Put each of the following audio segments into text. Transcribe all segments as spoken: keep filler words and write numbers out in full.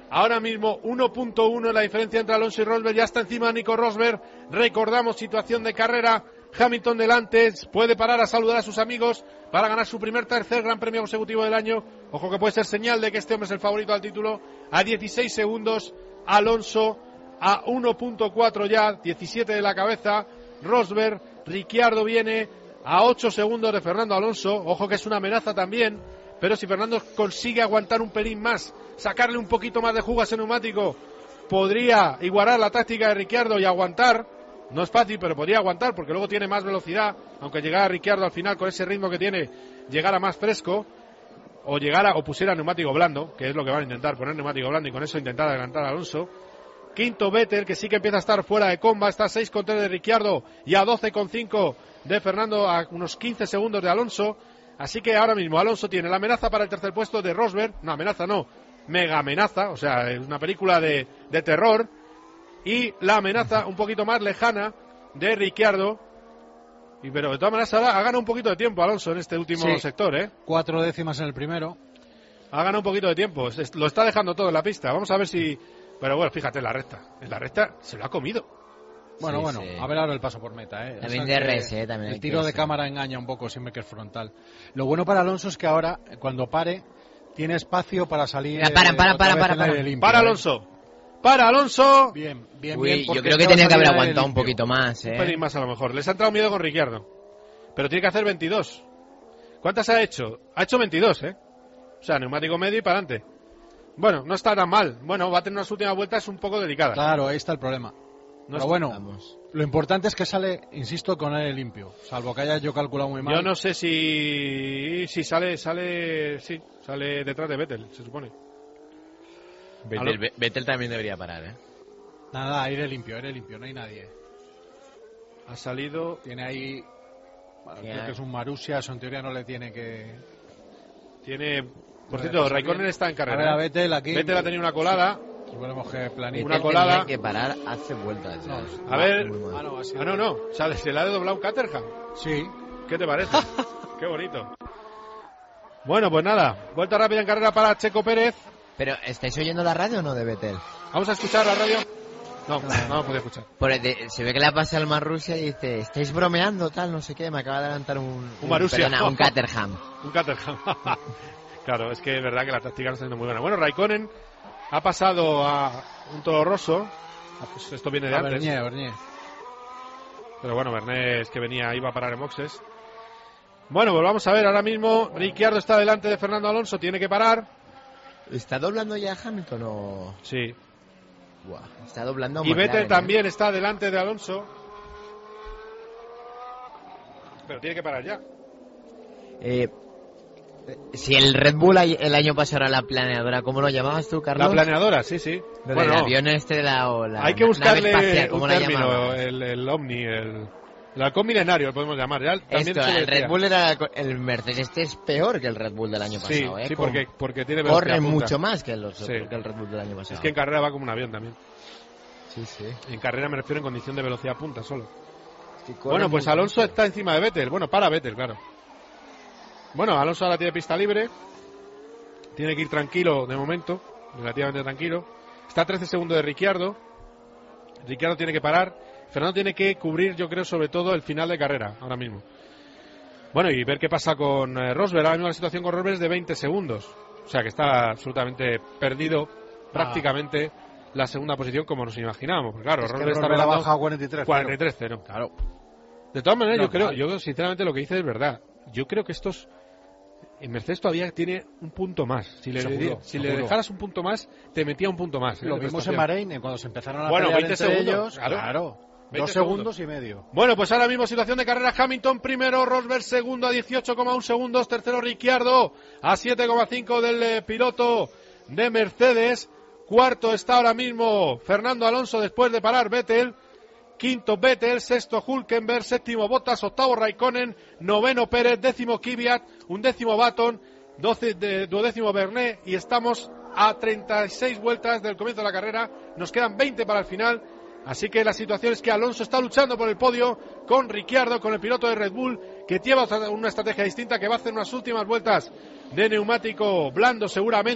Ahora mismo uno punto uno la diferencia entre Alonso y Rosberg. Ya está encima Nico Rosberg. Recordamos situación de carrera. Hamilton delante. Puede parar a saludar a sus amigos para ganar su primer tercer gran premio consecutivo del año. Ojo que puede ser señal de que este hombre es el favorito al título. A dieciséis segundos. Alonso a uno punto cuatro ya. diecisiete de la cabeza. Rosberg. Ricciardo viene a ocho segundos de Fernando Alonso. Ojo que es una amenaza también. Pero si Fernando consigue aguantar un pelín más, sacarle un poquito más de jugo a ese neumático, podría igualar la táctica de Ricciardo y aguantar. No es fácil, pero podría aguantar porque luego tiene más velocidad, aunque llegara Ricciardo al final con ese ritmo que tiene, llegara más fresco, o llegara o pusiera neumático blando, que es lo que van a intentar, poner neumático blando y con eso intentar adelantar a Alonso. Quinto Vettel, que sí que empieza a estar fuera de comba, está a seis coma tres de Ricciardo y a doce coma cinco de Fernando, a unos quince segundos de Alonso. Así que ahora mismo Alonso tiene la amenaza para el tercer puesto de Rosberg. No, amenaza no, mega amenaza, o sea, es una película de, de terror. Y la amenaza un poquito más lejana de Ricciardo. Y pero de todas maneras ahora ha ganado un poquito de tiempo Alonso en este último sí, sector, ¿eh? Cuatro décimas en el primero. Ha ganado un poquito de tiempo, lo está dejando todo en la pista. Vamos a ver si... Pero bueno, fíjate, en la recta. En la recta se lo ha comido. Bueno, sí, bueno, sí. A ver ahora el paso por meta, ¿eh? También o de sea R S, ¿eh? También el tiro de cámara engaña un poco siempre que es frontal. Lo bueno para Alonso es que ahora, cuando pare, tiene espacio para salir. Mira, para, para, para, para, para. Limpio, para ¿eh? Alonso. Para Alonso. Bien, bien, Uy, bien. yo creo que tenía que haber aguantado un poquito más, ¿eh? Un pelín más a lo mejor. Les ha entrado miedo con Ricciardo. Pero tiene que hacer veintidós. ¿Cuántas ha hecho? Ha hecho veintidós, ¿eh? O sea, neumático medio y para adelante. Bueno, no está tan mal. Bueno, va a tener unas últimas vueltas un poco delicadas. Claro, ahí está el problema. No Pero bueno, Vamos. lo importante es que sale, insisto, con aire limpio. Salvo que haya yo calculado muy mal. Yo no sé si si sale, sale, sí, sale detrás de Vettel, se supone. Vettel, Vettel también debería parar, ¿eh? Nada, aire limpio, aire limpio, no hay nadie. Ha salido... Tiene ahí... Bueno, Yeah. creo que es un Marussia, eso en teoría no le tiene que... Tiene... Por cierto, Raikkonen está en carrera. A ver, a Vettel aquí. Vettel ha tenido una colada. Suponemos que planito. Una colada. Que parar hace vueltas. No, ya. A ver... Muy mal. Ah, no, ha sido- Ah, no, no. O sea, se le ha doblado un Caterham. Sí. ¿Qué te parece? Qué bonito. Bueno, pues nada. Vuelta rápida en carrera para Checo Pérez. Pero, ¿estáis oyendo la radio o no de Vettel? Vamos a escuchar la radio. No, no lo podía escuchar. Por el de- se ve que le pasa al Marussia y dice, estáis bromeando, tal, no sé qué, me acaba de adelantar un... Un Marussia. Perdona, un Caterham. Un Caterham. Claro, es que es verdad que la táctica no está siendo muy buena. Bueno, Raikkonen ha pasado a un Toro Rosso. Ah, pues esto viene de A antes. Bernier, Bernier. Pero bueno, Bernier es que venía, iba a parar en boxes. Bueno, pues vamos a ver, ahora mismo Ricciardo está delante de Fernando Alonso, tiene que parar. ¿Está doblando ya Hamilton o...? Sí. Buah, está doblando Y McLaren, Vettel ¿eh? también está delante de Alonso. Pero tiene que parar ya. Eh, si el Red Bull ay- el año pasado era la planeadora, ¿cómo lo llamabas tú, Carlos? La planeadora, sí, sí. Lo Bueno, del avión este de la... o la hay que na- buscarle nave espacial, ¿cómo un la término, llamabas? el, el Omni, el, el halcón milenario, lo podemos llamar. Ya, también Esto, se le el decía. Red Bull era... El Mercedes este es peor que el Red Bull del año Sí, pasado, ¿eh? sí, Con- porque, porque tiene velocidad Corre punta. mucho más que, los, Sí. que el Red Bull del año pasado. Es que en carrera va como un avión también. Sí, sí. En carrera me refiero en condición de velocidad punta solo. Es que corre Bueno, pues mucho. Alonso está encima de Vettel. Bueno, para Vettel, claro. Bueno, Alonso ahora tiene pista libre. Tiene que ir tranquilo de momento, relativamente tranquilo. Está a trece segundos de Ricciardo. Ricciardo tiene que parar. Fernando tiene que cubrir, yo creo, sobre todo el final de carrera, ahora mismo. Bueno, y ver qué pasa con eh, Rosberg. Ahora mismo la situación con Rosberg es de veinte segundos. O sea, que está absolutamente perdido prácticamente la segunda posición como nos imaginábamos. Porque claro, Es que Rosberg está Rosberg ha pegando bajado a cuarenta y tres. cuarenta y tres cero. Claro. De todas maneras, No, yo creo, claro. yo sinceramente lo que dice es verdad. Yo creo que estos... En Mercedes todavía tiene un punto más. Si le, Seguro, si le seguro. dejaras un punto más, te metía un punto más. ¿eh? Lo de vimos en prestación. Bahrein, eh, cuando se empezaron a Bueno, pelear veinte entre segundos, ellos. claro. Claro. veinte Dos segundos y medio. Bueno, pues ahora mismo situación de carrera. Hamilton primero, Rosberg segundo a dieciocho coma uno segundos, tercero Ricciardo a siete coma cinco del eh, piloto de Mercedes, cuarto está ahora mismo Fernando Alonso después de parar Vettel, quinto Vettel, sexto Hülkenberg, séptimo Bottas, octavo Raikkonen, noveno Pérez, décimo Kvyat, undécimo Button, doce, de, duodécimo Bernet y estamos a treinta y seis vueltas del comienzo de la carrera, nos quedan veinte para el final. Así que la situación es que Alonso está luchando por el podio con Ricciardo, con el piloto de Red Bull, que lleva otra- una estrategia distinta, que va a hacer unas últimas vueltas de neumático blando seguramente,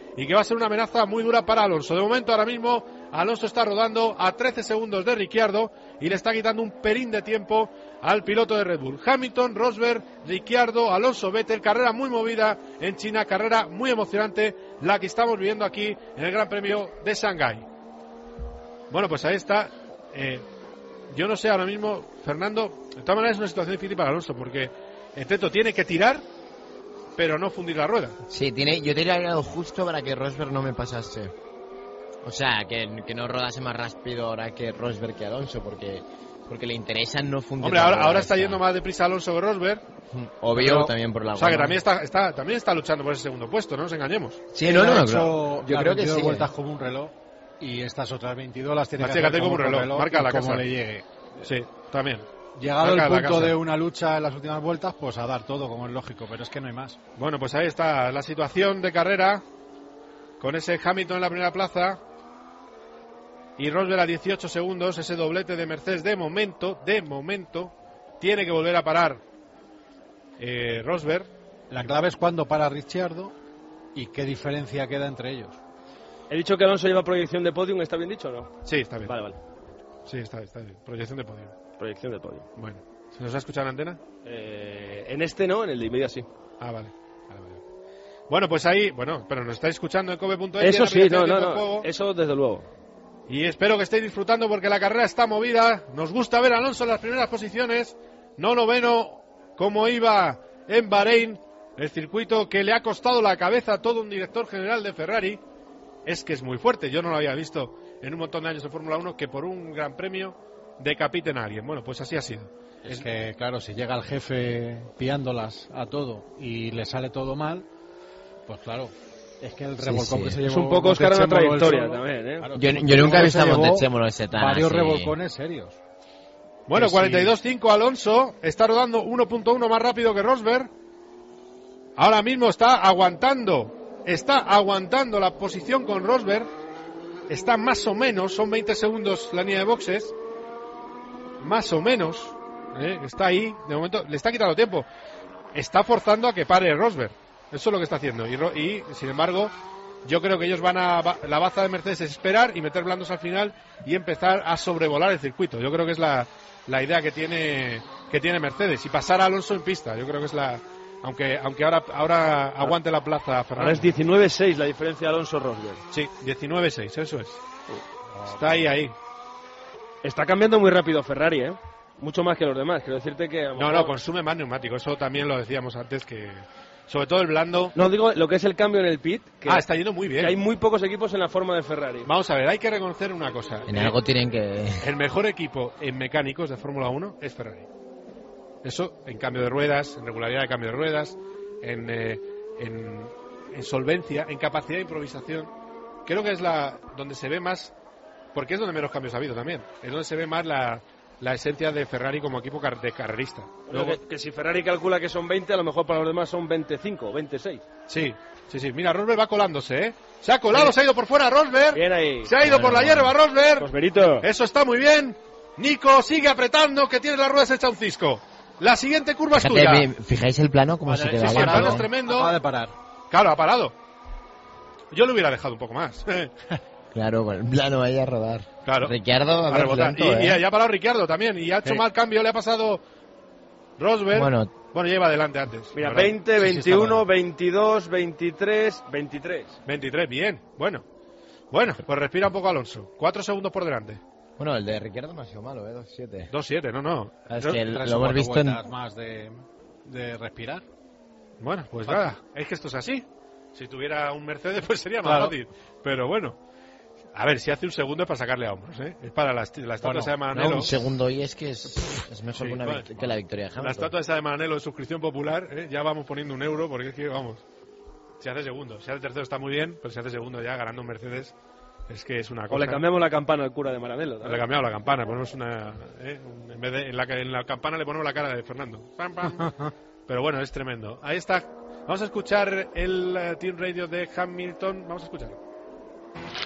y que va a ser una amenaza muy dura para Alonso. De momento, ahora mismo, Alonso está rodando a trece segundos de Ricciardo y le está quitando un pelín de tiempo al piloto de Red Bull. Hamilton, Rosberg, Ricciardo, Alonso, Vettel, carrera muy movida en China, carrera muy emocionante la que estamos viviendo aquí en el Gran Premio de Shanghái. Bueno, pues ahí está. Eh, yo no sé ahora mismo, Fernando, de todas maneras es una situación difícil para Alonso, porque el Teto tiene que tirar, pero no fundir la rueda. Sí, tiene, yo tenía llegado justo para que Rosberg no me pasase. O sea, que, que no rodase más rápido ahora que Rosberg que Alonso, porque porque le interesa no fundir. Hombre, la ahora, rueda ahora está esta. yendo más deprisa Alonso que Rosberg. Obvio, pero, también por la O sea, que goma. también está, está, también está luchando por ese segundo puesto, no nos engañemos. Sí, no, no, Ha no, hecho claro. Yo las creo que veintidós sí. vueltas como un reloj y estas otras veintidós las tiene Las que tiene que hacer hacer como un reloj, marca y la como casa. le llegue. Sí, también. Llegado Marca el la punto casa. de una lucha en las últimas vueltas, pues a dar todo, como es lógico, pero es que no hay más. Bueno, pues ahí está la situación de carrera, con ese Hamilton en la primera plaza y Rosberg a dieciocho segundos, ese doblete de Mercedes de momento, de momento, tiene que volver a parar eh, Rosberg. La clave es cuándo para Ricciardo y qué diferencia queda entre ellos. He dicho que Alonso lleva proyección de podium, ¿está bien dicho o no? Sí, está bien. Vale, vale. Sí, está, está bien. Proyección de podio. Proyección de podium. Bueno, ¿se nos ha escuchado en antena? Eh, en este no, en el de Imedia sí. Ah, vale. Vale, vale. Bueno, pues ahí, bueno, pero nos estáis escuchando en cobe punto es. Eso sí, no, no, no. Eso desde luego. Y espero que estéis disfrutando porque la carrera está movida. Nos gusta ver a Alonso en las primeras posiciones. No noveno como iba en Bahrein. El circuito que le ha costado la cabeza a todo un director general de Ferrari. Es que es muy fuerte. Yo no lo había visto en un montón de años de Fórmula uno que por un gran premio decapiten a alguien. Bueno, pues así ha sido. Es que, claro, si llega el jefe piándolas a todo y le sale todo mal, pues claro, es que el Sí, revolcón sí. que se llevó... Es un poco Oscar una Montezemolo él trayectoria solo. también, ¿eh? Claro, Yo, que yo nunca he visto a se llevó Montezemolo ese tan varios así. revolcones serios. Bueno, Que cuarenta y dos cinco Alonso. Está rodando uno punto uno más rápido que Rosberg. Ahora mismo está aguantando. Está aguantando la posición con Rosberg. Está más o menos, son veinte segundos la línea de boxes. Más o menos. ¿eh? Está ahí. De momento le está quitando tiempo. Está forzando a que pare Rosberg. Eso es lo que está haciendo. Y, Ro- y sin embargo, yo creo que ellos van a... La baza de Mercedes es esperar y meter blandos al final y empezar a sobrevolar el circuito. Yo creo que es la, la idea que tiene, que tiene Mercedes. Y pasar a Alonso en pista. Yo creo que es la... Aunque, aunque ahora, ahora aguante la plaza Fernando. Ahora es diecinueve seis la diferencia de Alonso-Rosberg. Sí, diecinueve seis, eso es. Está ahí, ahí. Está cambiando muy rápido Ferrari, ¿eh? Mucho más que los demás. Quiero decirte que... a lo No, mejor- no, consume más neumático. Eso también lo decíamos antes que... Sobre todo el blando... No, digo lo que es el cambio en el pit. Que, Ah, está yendo muy bien. que hay muy pocos equipos en la forma de Ferrari. Vamos a ver, hay que reconocer una cosa. En Eh, algo tienen que... El mejor equipo en mecánicos de Fórmula uno es Ferrari. Eso en cambio de ruedas, en regularidad de cambio de ruedas, en, eh, en, en solvencia, en capacidad de improvisación. Creo que es la donde se ve más, porque es donde menos cambios ha habido también. Es donde se ve más la, la esencia de Ferrari como equipo car- de carrerista. Luego, Luego, que, que si Ferrari calcula que son veinte, a lo mejor para los demás son veinticinco o veintiséis. sí, sí, sí. Mira, Rosberg va colándose, ¿eh? Se ha colado, se ha ido por fuera Rosberg. Bien ahí. Se ha ido por la hierba Rosberg. Rosberito. Eso está muy bien. Nico sigue apretando, que tiene las ruedas hecha un cisco. La siguiente curva es Fíjate, tuya. ve- ¿fijáis el plano? Cómo Vale, se sí, queda Sí, ahí, el plano ¿no? es tremendo. Acaba de parar. Claro, ha parado. Yo lo hubiera dejado un poco más. Claro, con el plano vaya a rodar. Claro. Ricciardo, a A ver, rebotar. lento, y, ¿eh? y ya ha parado Ricciardo también. Y ha hecho Sí. mal cambio. Le ha pasado Rosberg. Bueno, Bueno, ya iba adelante antes. Mira, ¿verdad? veinte, Sí, sí, veintiuno, estaba. veintidós, veintitrés, veintitrés. veintitrés, bien. Bueno. Bueno, pues respira un poco Alonso. Cuatro segundos por delante. bueno, el de Ricciardo no ha sido malo, ¿eh? dos siete. dos siete, no, no. Es No- que el- Tres lo o hemos cuatro visto en... vueltas más de, de respirar. Bueno, pues nada. Es que esto es así. Si tuviera un Mercedes, pues sería más Claro. fácil. Pero bueno. A ver, si hace un segundo es para sacarle a hombros, ¿eh? Es para la, est- la estatua Bueno, esa de No, Maranello. un segundo y es que es, es mejor Sí, que, una vale. vict- que la victoria de Hamilton. La estatua esa de Maranello de suscripción popular, ¿eh? Ya vamos poniendo un euro porque es que, vamos, si hace segundo, si hace tercero está muy bien, pero si hace segundo ya ganando un Mercedes, es que es una cosa. O le cambiamos la campana al cura de Maranello. Le he cambiado la campana, ponemos una... ¿eh? Un- En vez de en la, ca- en la campana le ponemos la cara de Fernando. Pam, pam. Pero bueno, es tremendo. Ahí está. Vamos a escuchar el eh, Team Radio de Hamilton. Vamos a escucharlo. I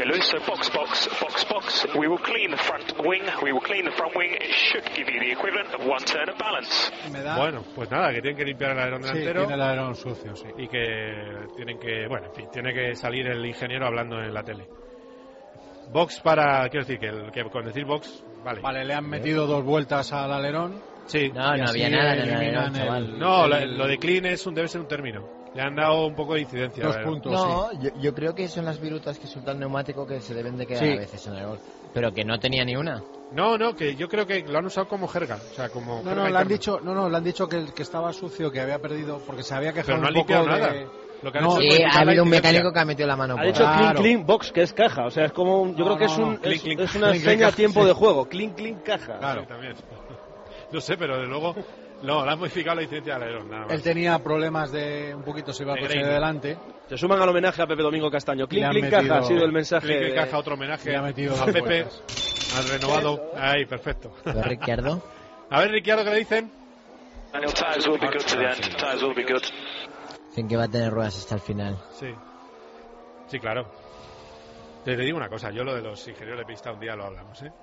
Okay, Lewis, so box, box, box, box. We will clean the front wing, we will clean the front wing. It should give you the equivalent of one turn of balance. Me da... Bueno, pues nada, que tienen que limpiar el alerón Sí, delantero. tiene el alerón sucio, sí. Y que tienen que, bueno, en fin, tiene que salir el ingeniero hablando en la tele. Box para, quiero decir, que, el, que con decir box, vale. Vale, le han metido dos vueltas al alerón. Sí. No, y no así había nada en el eliminan alerón, chaval. No, el- la- lo de clean es un, debe ser un término. Le han dado un poco de incidencia. Dos ¿verdad? puntos, No, sí. yo, yo creo que son las virutas que suelta el neumático que se deben de quedar Sí. a veces en el gol. Pero que no tenía ni una. No, no, que yo creo que lo han usado como jerga. O sea, como No, jerga no, le interna. han dicho, no, no, le han dicho que, el- que estaba sucio, que había perdido, porque se había quejado Pero no un han poco limpiado de... nada. Lo que han No, hecho es Sí, modificar ha la habido un incidencia. mecánico que ha metido la mano Ha por dicho ahí. clean, Claro. clean, box, que es caja. O sea, es como un, yo No, creo que no, es, no, un, clean, es, clean, es una clean, seña clean, a tiempo sí. de juego. Clean, clean, caja. Claro. Sí, también. No sé, pero de luego no, le han modificado la incidencia del alerón, nada más. Él tenía problemas de un poquito, se iba a De coche de Green. delante. Se suman al homenaje a Pepe Domingo Castaño. Le Clean, han clean, metido- caja ha sido el mensaje. Clic en de- caja, otro homenaje Le ha metido a dos Pepe, vueltas. al renovado. Ahí, perfecto. ¿Lo Ricciardo? A ver, Ricciardo, ¿qué le dicen? Daniel, tyres will be good to the end. Tyres will be good. Dicen que va a tener ruedas hasta el final. Sí. Sí, claro. Te, te digo una cosa, yo lo de los ingenieros de pista un día lo hablamos, ¿eh?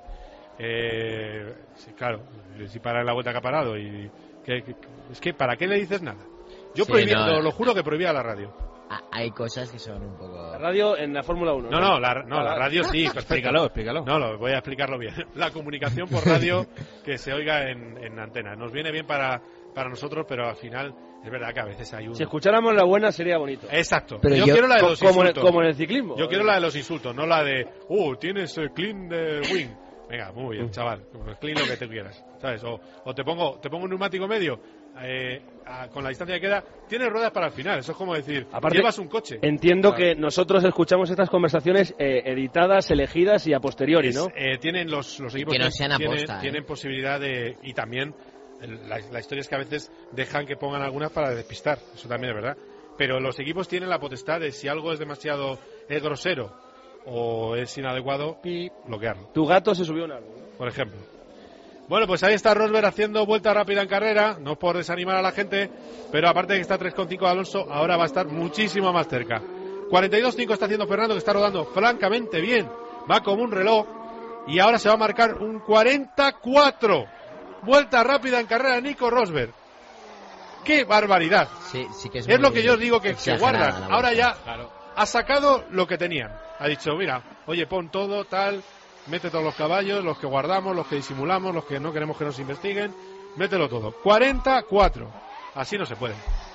Eh, sí, claro, si para en la vuelta que ha parado y... Que, que- es que, ¿para qué le dices nada? Yo Sí, prohibía, no, lo, eh. lo juro que prohibía la radio. Ah, hay cosas que son un poco... La radio en la Fórmula uno. No, no, la, no, la radio sí, perfecto. Explícalo, explícalo. No, lo voy a explicarlo bien. La comunicación por radio que se oiga en, en antena. Nos viene bien para, para nosotros, pero al final es verdad que a veces hay un... Si escucháramos la buena sería bonito. Exacto. Pero yo, yo- quiero la de Co- los como, en, insultos. como en el ciclismo. Yo quiero la de los insultos, no la de, uh, tienes eh, clean de wing. Venga, muy Mm. bien, chaval, pues clean lo que te quieras, ¿sabes? O, o te pongo te pongo un neumático medio, eh, a- con la distancia que queda, tienes ruedas para el final. Eso es como decir, Aparte, llevas un coche. Entiendo Claro. que nosotros escuchamos estas conversaciones eh, editadas, elegidas y a posteriori, ¿no? Es, eh, tienen los, los equipos que no tienen- sean tienen, aposta, ¿eh? tienen posibilidad de, y también el- la, la historia es que a veces dejan que pongan algunas para despistar, eso también es verdad, pero los equipos tienen la potestad de si algo es demasiado es grosero o es inadecuado, bloquearlo, Tu gato se subió a un árbol, ¿no? por ejemplo. Bueno, pues ahí está Rosberg haciendo vuelta rápida en carrera, no por desanimar a la gente, pero aparte de que está tres coma cinco de Alonso, ahora va a estar muchísimo más cerca. cuarenta y dos coma cinco está haciendo Fernando, que está rodando francamente bien, va como un reloj, y ahora se va a marcar un cuarenta cuatro. Vuelta rápida en carrera Nico Rosberg. ¡Qué barbaridad! Sí, sí que es, Es muy lo que yo os digo, que se exagerada guardan. la Ahora vuelta. ya ha sacado lo que tenían. Ha dicho, mira, oye, pon todo, tal, mete todos los caballos, los que guardamos, los que disimulamos, los que no queremos que nos investiguen, mételo todo. cuarenta cuatro. Así no se puede.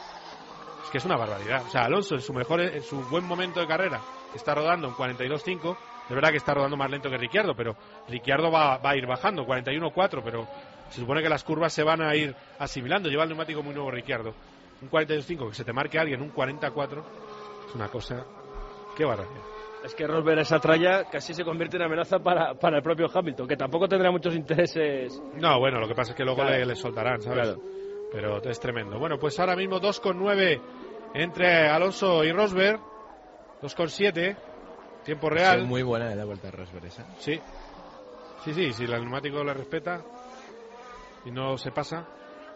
Es que es una barbaridad. O sea, Alonso en su mejor, en su buen momento de carrera, está rodando en cuarenta y dos cinco. Es verdad que está rodando más lento que Ricciardo, pero Ricciardo va, va a ir bajando, cuarenta y uno cuatro, pero se supone que las curvas se van a ir asimilando. Lleva el neumático muy nuevo Ricciardo. Un cuarenta y dos cinco, que se te marque alguien un cuarenta cuatro, es una cosa... ¡Qué barbaridad! Es que Rosberg esa tralla casi se convierte en amenaza para, para el propio Hamilton, que tampoco tendrá muchos intereses. No, bueno, lo que pasa es que luego Claro. le, le soltarán, ¿sabes? Claro. Pero es tremendo. Bueno, pues ahora mismo dos coma nueve entre Alonso y Rosberg. dos coma siete. Tiempo Ha real. sido muy buena de la vuelta de Rosberg esa. Sí. Sí, sí, si el neumático le respeta y no se pasa.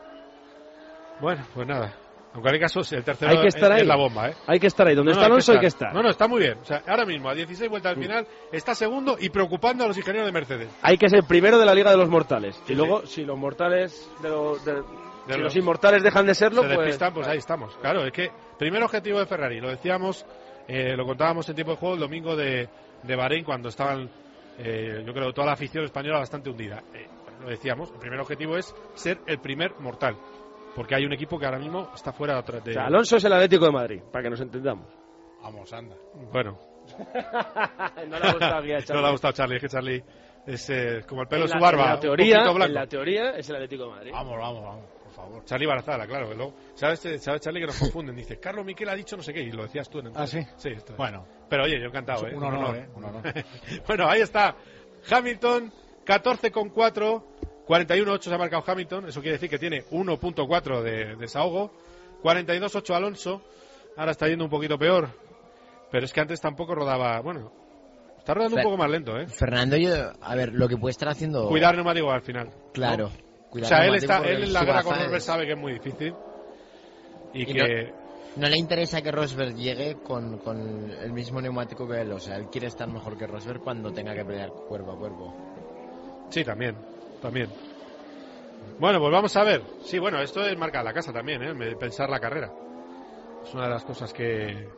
Bueno, pues nada. Aunque en caso el tercero Hay que estar es, ahí. es la bomba, ¿eh? Hay que estar ahí. Donde No, no, está Alonso hay que estar. No, no, está muy bien. O sea, ahora mismo, a dieciséis vueltas al final, está segundo y preocupando a los ingenieros de Mercedes. Hay que ser primero de la Liga de los Mortales. Sí, y luego, si los mortales de los, de- si los- los inmortales dejan de serlo, se pues despistan, pues ahí estamos. Claro, es que primer objetivo de Ferrari, lo decíamos, eh, lo contábamos en tiempo de juego el domingo de, de Bahrein, cuando estaban, eh, yo creo, toda la afición española bastante hundida. Eh, lo decíamos, el primer objetivo es ser el primer mortal, porque hay un equipo que ahora mismo está fuera de... otra- de- O sea, Alonso es el Atlético de Madrid, para que nos entendamos. Vamos, anda. Bueno, no le ha gustado aquí a no Charlie. le ha gustado a Charlie, es que Charlie es eh, como el pelo En de la- su barba, en la un teoría, poquito blanco. en la teoría es el Atlético de Madrid. Vamos, vamos, vamos, por favor. Charlie Barazala, claro. Que luego, ¿sabes, ¿Sabes, Charlie, que nos confunden? Dice, Carlos Miquel ha dicho no sé qué, y lo decías tú en el... ¿Ah, sí? Sí, esto es. Bueno. Pero oye, yo encantado, ¿eh? Un honor, ¿eh? Un honor. Bueno, ahí está. Hamilton, catorce coma cuatro, cuarenta y uno coma ocho se ha marcado Hamilton. Eso quiere decir que tiene uno coma cuatro de desahogo. cuarenta y dos coma ocho Alonso. Ahora está yendo un poquito peor. Pero es que antes tampoco rodaba... Bueno, está rodando Fer- un poco más lento, ¿eh? Fernando, yo, a ver, lo que puede estar haciendo... Cuidar neumático al final. Claro. ¿no? cuidar O sea, él, neumático está, porque él en el la guerra con subaza Rosberg es- sabe que es muy difícil. Y, Y que... no le interesa que Rosberg llegue con, con el mismo neumático que él. O sea, él quiere estar mejor que Rosberg cuando tenga que pelear cuerpo a cuerpo. Sí, también, también. Bueno, pues vamos a ver. Sí, bueno, esto es marca la casa también, ¿eh? Pensar la carrera. Es una de las cosas que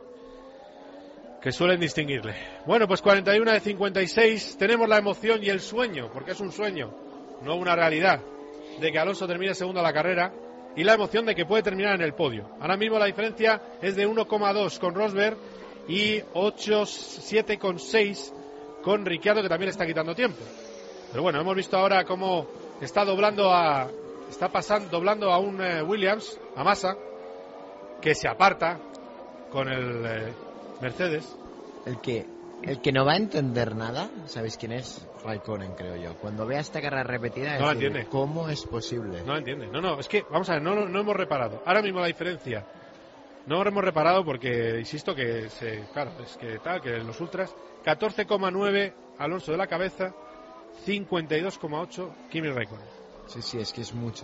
que suelen distinguirle. Bueno, pues cuarenta y uno de cincuenta y seis. Tenemos la emoción y el sueño, porque es un sueño, no una realidad, de que Alonso termine segundo la carrera, y la emoción de que puede terminar en el podio. Ahora mismo la diferencia es de uno coma dos con Rosberg y ocho, siete coma seis con Ricciardo, que también está quitando tiempo. Pero bueno, hemos visto ahora cómo está doblando a está pasando doblando a un eh, Williams, a Massa, que se aparta con el eh, Mercedes. El que el que no va a entender nada, ¿sabéis quién es? Raikkonen, creo yo. Cuando vea esta carrera repetida, No la decir, entiende. ¿cómo es posible? No lo entiende. No, no, es que, vamos a ver, no, no hemos reparado. Ahora mismo la diferencia. No hemos reparado porque, insisto, que se, claro, es que tal, que los ultras, catorce coma nueve Alonso de la cabeza, cincuenta y dos coma ocho Kimi Raikkonen. Sí, sí, es que es mucho.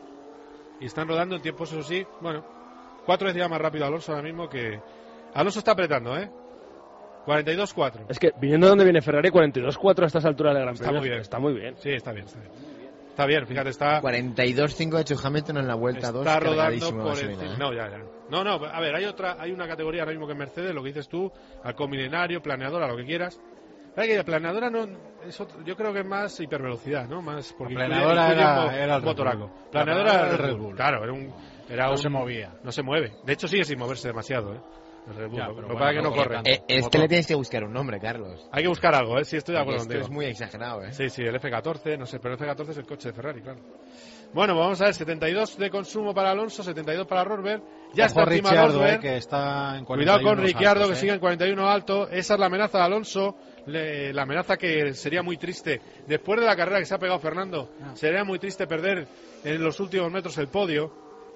Y están rodando en tiempos, eso sí, bueno, cuatro veces más rápido Alonso ahora mismo que... Alonso está apretando, ¿eh? cuarenta y dos cuatro. Es que viniendo de donde viene Ferrari, cuarenta y dos cuatro a estas alturas del Gran Está Premio. muy bien. Está muy bien. Sí, está bien, está bien. Está bien, fíjate, está... cuarenta y dos cinco ha hecho Hamilton en la vuelta dos. Está rodando cargadísimo por gasolina, encima. ¿eh? No, ya, ya. No, no, a ver, hay otra, hay una categoría ahora mismo que en Mercedes, lo que dices tú, halcón milenario, planeadora, lo que quieras. Hay que planeadora no, es otro, yo creo que es más hipervelocidad, ¿no? Más porque La incluye- planeadora incluye era- mo- era el Red motoraco. Bull. Planeadora La era planeadora el Red Red Bull. Bull. Claro, era un, era No un- se movía. No se mueve. De hecho sigue sin moverse demasiado, ¿eh? El Red Bull. Ya, lo pero lo que bueno, pasa es que no no corre. corre Eh, es que le tienes que buscar un nombre, Carlos. Hay que buscar algo, ¿eh? Sí, estoy de Porque acuerdo esto contigo. es muy exagerado, ¿eh? Sí, sí, el F catorce, no sé, pero el F catorce es el coche de Ferrari, claro. Bueno, vamos a ver, setenta y dos de consumo para Alonso, setenta y dos para Rosberg. Ya Ojo está encima Ricciardo, Rosberg. eh, que está en Cuidado con cuarenta y uno Ricciardo, altos, que eh. sigue en cuarenta y uno alto. Esa es la amenaza de Alonso. Le- la amenaza que sería muy triste. Después de la carrera que se ha pegado Fernando, Ah. sería muy triste perder en los últimos metros el podio.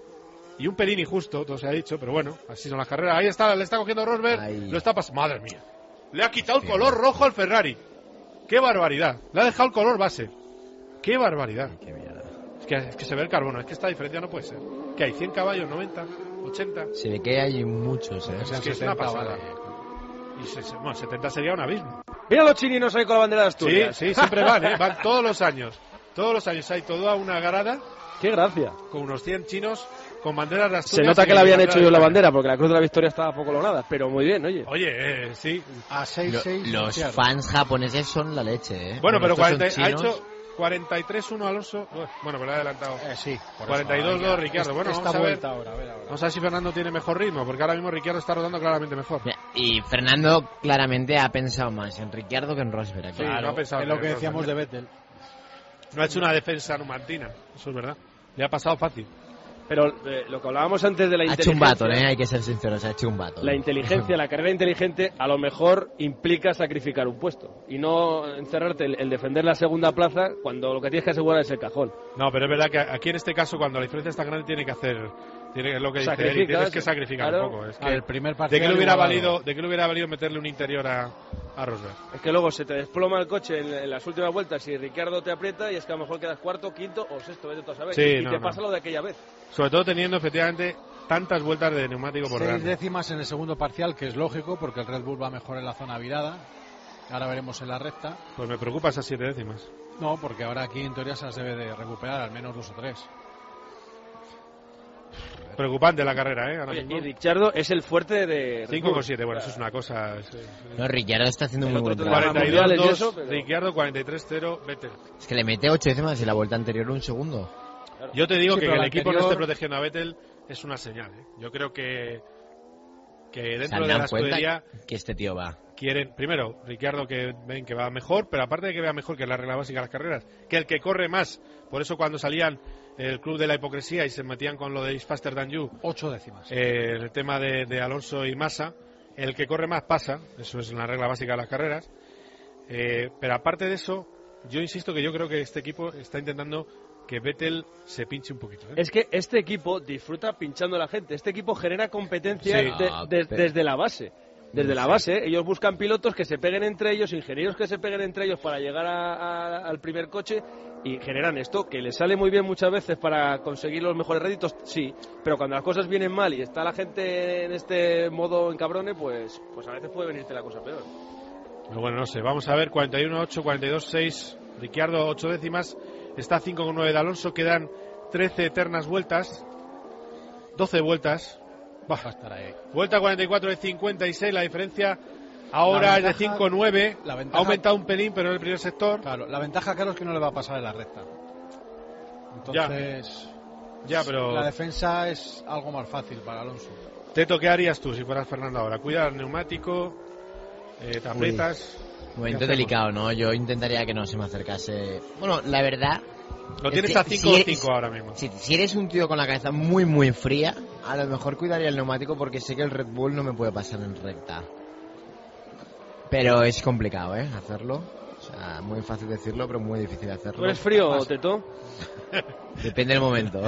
Y un pelín injusto, todo se ha dicho, pero bueno, así son las carreras. Ahí está, le está cogiendo Rosberg. Ahí. Lo está pasando. Madre mía. Le ha quitado el color rojo al Ferrari. ¡Qué barbaridad! Le ha dejado el color base. ¡Qué barbaridad! Qué mierda. Es que, es que se ve el carbono, es que esta diferencia no puede ser. Que hay cien caballos, noventa, ochenta. Se ve que hay muchos, ¿eh? Que sean Es que es una setenta, pasada. vale. Y se- se- bueno, setenta sería un abismo. Mira los chininos ahí con la bandera de Sí, Asturias. sí, siempre van, ¿eh? Van todos los años. Todos los años hay toda una grada Qué gracia. con unos cien chinos con banderas de Se Asturias. nota y que le habían bandera hecho de yo la España. bandera, porque la Cruz de la Victoria estaba poco lograda. Pero muy bien, oye. Oye, eh, sí. A seis Lo- seis los Ricciardo. fans japoneses son la leche, ¿eh? Bueno, pero estos son cuarenta, ha chinos. hecho cuarenta y tres uno Alonso. Uf, Bueno, pero le ha adelantado. Eh, sí, por cuarenta y dos eso, dos ya. Ricciardo. Bueno, Esta vamos a ver. vuelta ahora, a ver ahora. Vamos a ver si Fernando tiene mejor ritmo, porque ahora mismo Ricciardo está rodando claramente mejor. Y Fernando claramente ha pensado más en Ricciardo que en Rosberg aquí. Sí, no ha Claro, pensado es lo en que Rosberg. decíamos de Vettel. No ha hecho una defensa numantina, eso es verdad. Le ha pasado fácil. Pero eh, lo que hablábamos antes de la Ha hecho un inteligencia... baton, ¿eh? Hay que ser sinceros, ha hecho un baton. La inteligencia, la carrera inteligente, a lo mejor implica sacrificar un puesto y no encerrarte el, el defender la segunda plaza cuando lo que tienes que asegurar es el cajón. No, pero es verdad que aquí en este caso, cuando la diferencia es tan grande, tiene que hacer. Tiene es lo que dice él, y Sacrificas, tienes que sacrificar claro. un poco. Es Ah, que, el primer ¿de parcial qué le hubiera igualado. valido, de qué le hubiera valido meterle un interior a, a Rosberg? Es que luego se te desploma el coche en, en las últimas vueltas y Ricciardo te aprieta y es que a lo mejor quedas cuarto, quinto o sexto, vete tú a saber. Sí, y no, te no. pasa lo de aquella vez. Sobre todo teniendo efectivamente tantas vueltas de neumático por Seis delante. décimas en el segundo parcial, que es lógico, porque el Red Bull va mejor en la zona virada. Ahora veremos en la recta. Pues me preocupa esas siete décimas. No, porque ahora aquí en teoría se las debe de recuperar, al menos dos o tres. Preocupante la carrera, ¿eh? Ahora Oye, mismo. y Ricciardo es el fuerte de Red cinco Bull. con siete, bueno, eso es una cosa. es- es- No, Ricciardo está haciendo El muy otro buen tendrá trabajo. mundiales y cuarenta y dos eso, dos pero- Ricciardo, cuarenta y tres cero Vettel. Es que le mete ocho décimas y la vuelta anterior un segundo. Yo te digo Sí, que pero el la equipo no anterior- esté protegiendo a Vettel es una señal, ¿eh? Yo creo que que Se dentro han de la dado cuenta escudería que este tío va. quieren, primero, Ricciardo que ven que va mejor, pero aparte de que vea mejor, que es la regla básica de las carreras, que el que corre más, por eso cuando salían el club de la hipocresía y se metían con lo de Is Faster Than You, Ocho décimas. eh, el tema de, de Alonso y Massa, el que corre más pasa, eso es la regla básica de las carreras, eh, pero aparte de eso, yo insisto que yo creo que este equipo está intentando que Vettel se pinche un poquito, ¿eh? Es que este equipo disfruta pinchando a la gente. Este equipo genera competencia Sí. de- Ah, de- pero- desde la base. Desde la base, ¿eh? Ellos buscan pilotos que se peguen entre ellos, ingenieros que se peguen entre ellos para llegar a, a, al primer coche y generan esto, que les sale muy bien muchas veces para conseguir los mejores réditos, sí, pero cuando las cosas vienen mal y está la gente en este modo encabrone, pues, pues a veces puede venirte la cosa peor. Pero bueno, no sé, vamos a ver, cuarenta y uno ocho, cuarenta y dos seis, Ricciardo ocho décimas, está cinco coma nueve de Alonso, quedan trece eternas vueltas, doce vueltas. Va a estar ahí. Vuelta cuarenta y cuatro de cincuenta y seis, la diferencia ahora la es de ventaja, cinco nueve, la ventaja, ha aumentado un pelín, pero en el primer sector. Claro, la ventaja, claro, es que no le va a pasar en la recta. Entonces, ya, ya pero la defensa es algo más fácil para Alonso. Teto, ¿qué harías tú si fueras Fernando ahora? Cuida el neumático, eh, te aprietas. Momento delicado, ¿no? Yo intentaría que no se me acercase. Bueno, la verdad. Lo tienes que a cinco si cinco ahora mismo. Si, si eres un tío con la cabeza muy, muy fría, a lo mejor cuidaría el neumático porque sé que el Red Bull no me puede pasar en recta. Pero es complicado, ¿eh? Hacerlo. O sea, muy fácil decirlo, pero muy difícil hacerlo. ¿Tú eres frío, o Teto? Depende del momento.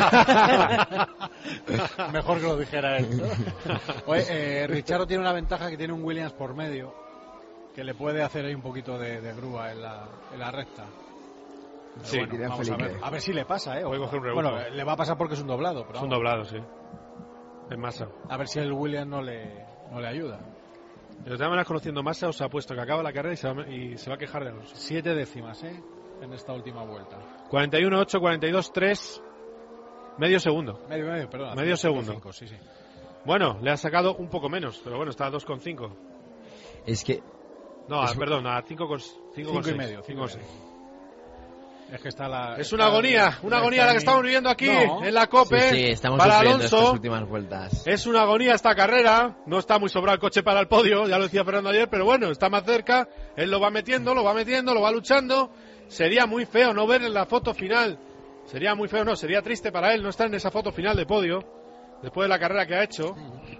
Mejor que lo dijera él. Oye, eh, Ricciardo tiene una ventaja, que tiene un Williams por medio, que le puede hacer ahí un poquito de, de grúa en la, en la recta. Sí, bueno, vamos a ver, a ver si le pasa, ¿eh? Voy a coger un rebufo. Bueno, le va a pasar porque es un doblado. Pero es un vamos. doblado, sí. Es Massa. A ver si el Williams no le, no le ayuda. De todas maneras, conociendo Massa, os ha puesto que acaba la carrera y se va, y se va a quejar de Alonso. Siete décimas, ¿eh? En esta última vuelta. cuarenta y uno ocho, cuarenta y dos tres, medio segundo. Medio, medio, perdón. Medio segundo. cinco, sí, sí. Bueno, le ha sacado un poco menos, pero bueno, está a dos coma cinco. Es que... No, es... a, perdón, a cinco coma cinco y medio. cinco coma seis. Es que está la... Es está una agonía, una agonía la que estamos viviendo aquí no. en la COPE. Sí, sí, estamos para sufriendo Alonso. estas últimas vueltas. Es una agonía esta carrera. No está muy sobrado el coche para el podio, ya lo decía Fernando ayer, pero bueno, está más cerca. Él lo va metiendo, lo va metiendo, lo va luchando. Sería muy feo no ver en la foto final. Sería muy feo, no, sería triste para él no estar en esa foto final de podio, después de la carrera que ha hecho.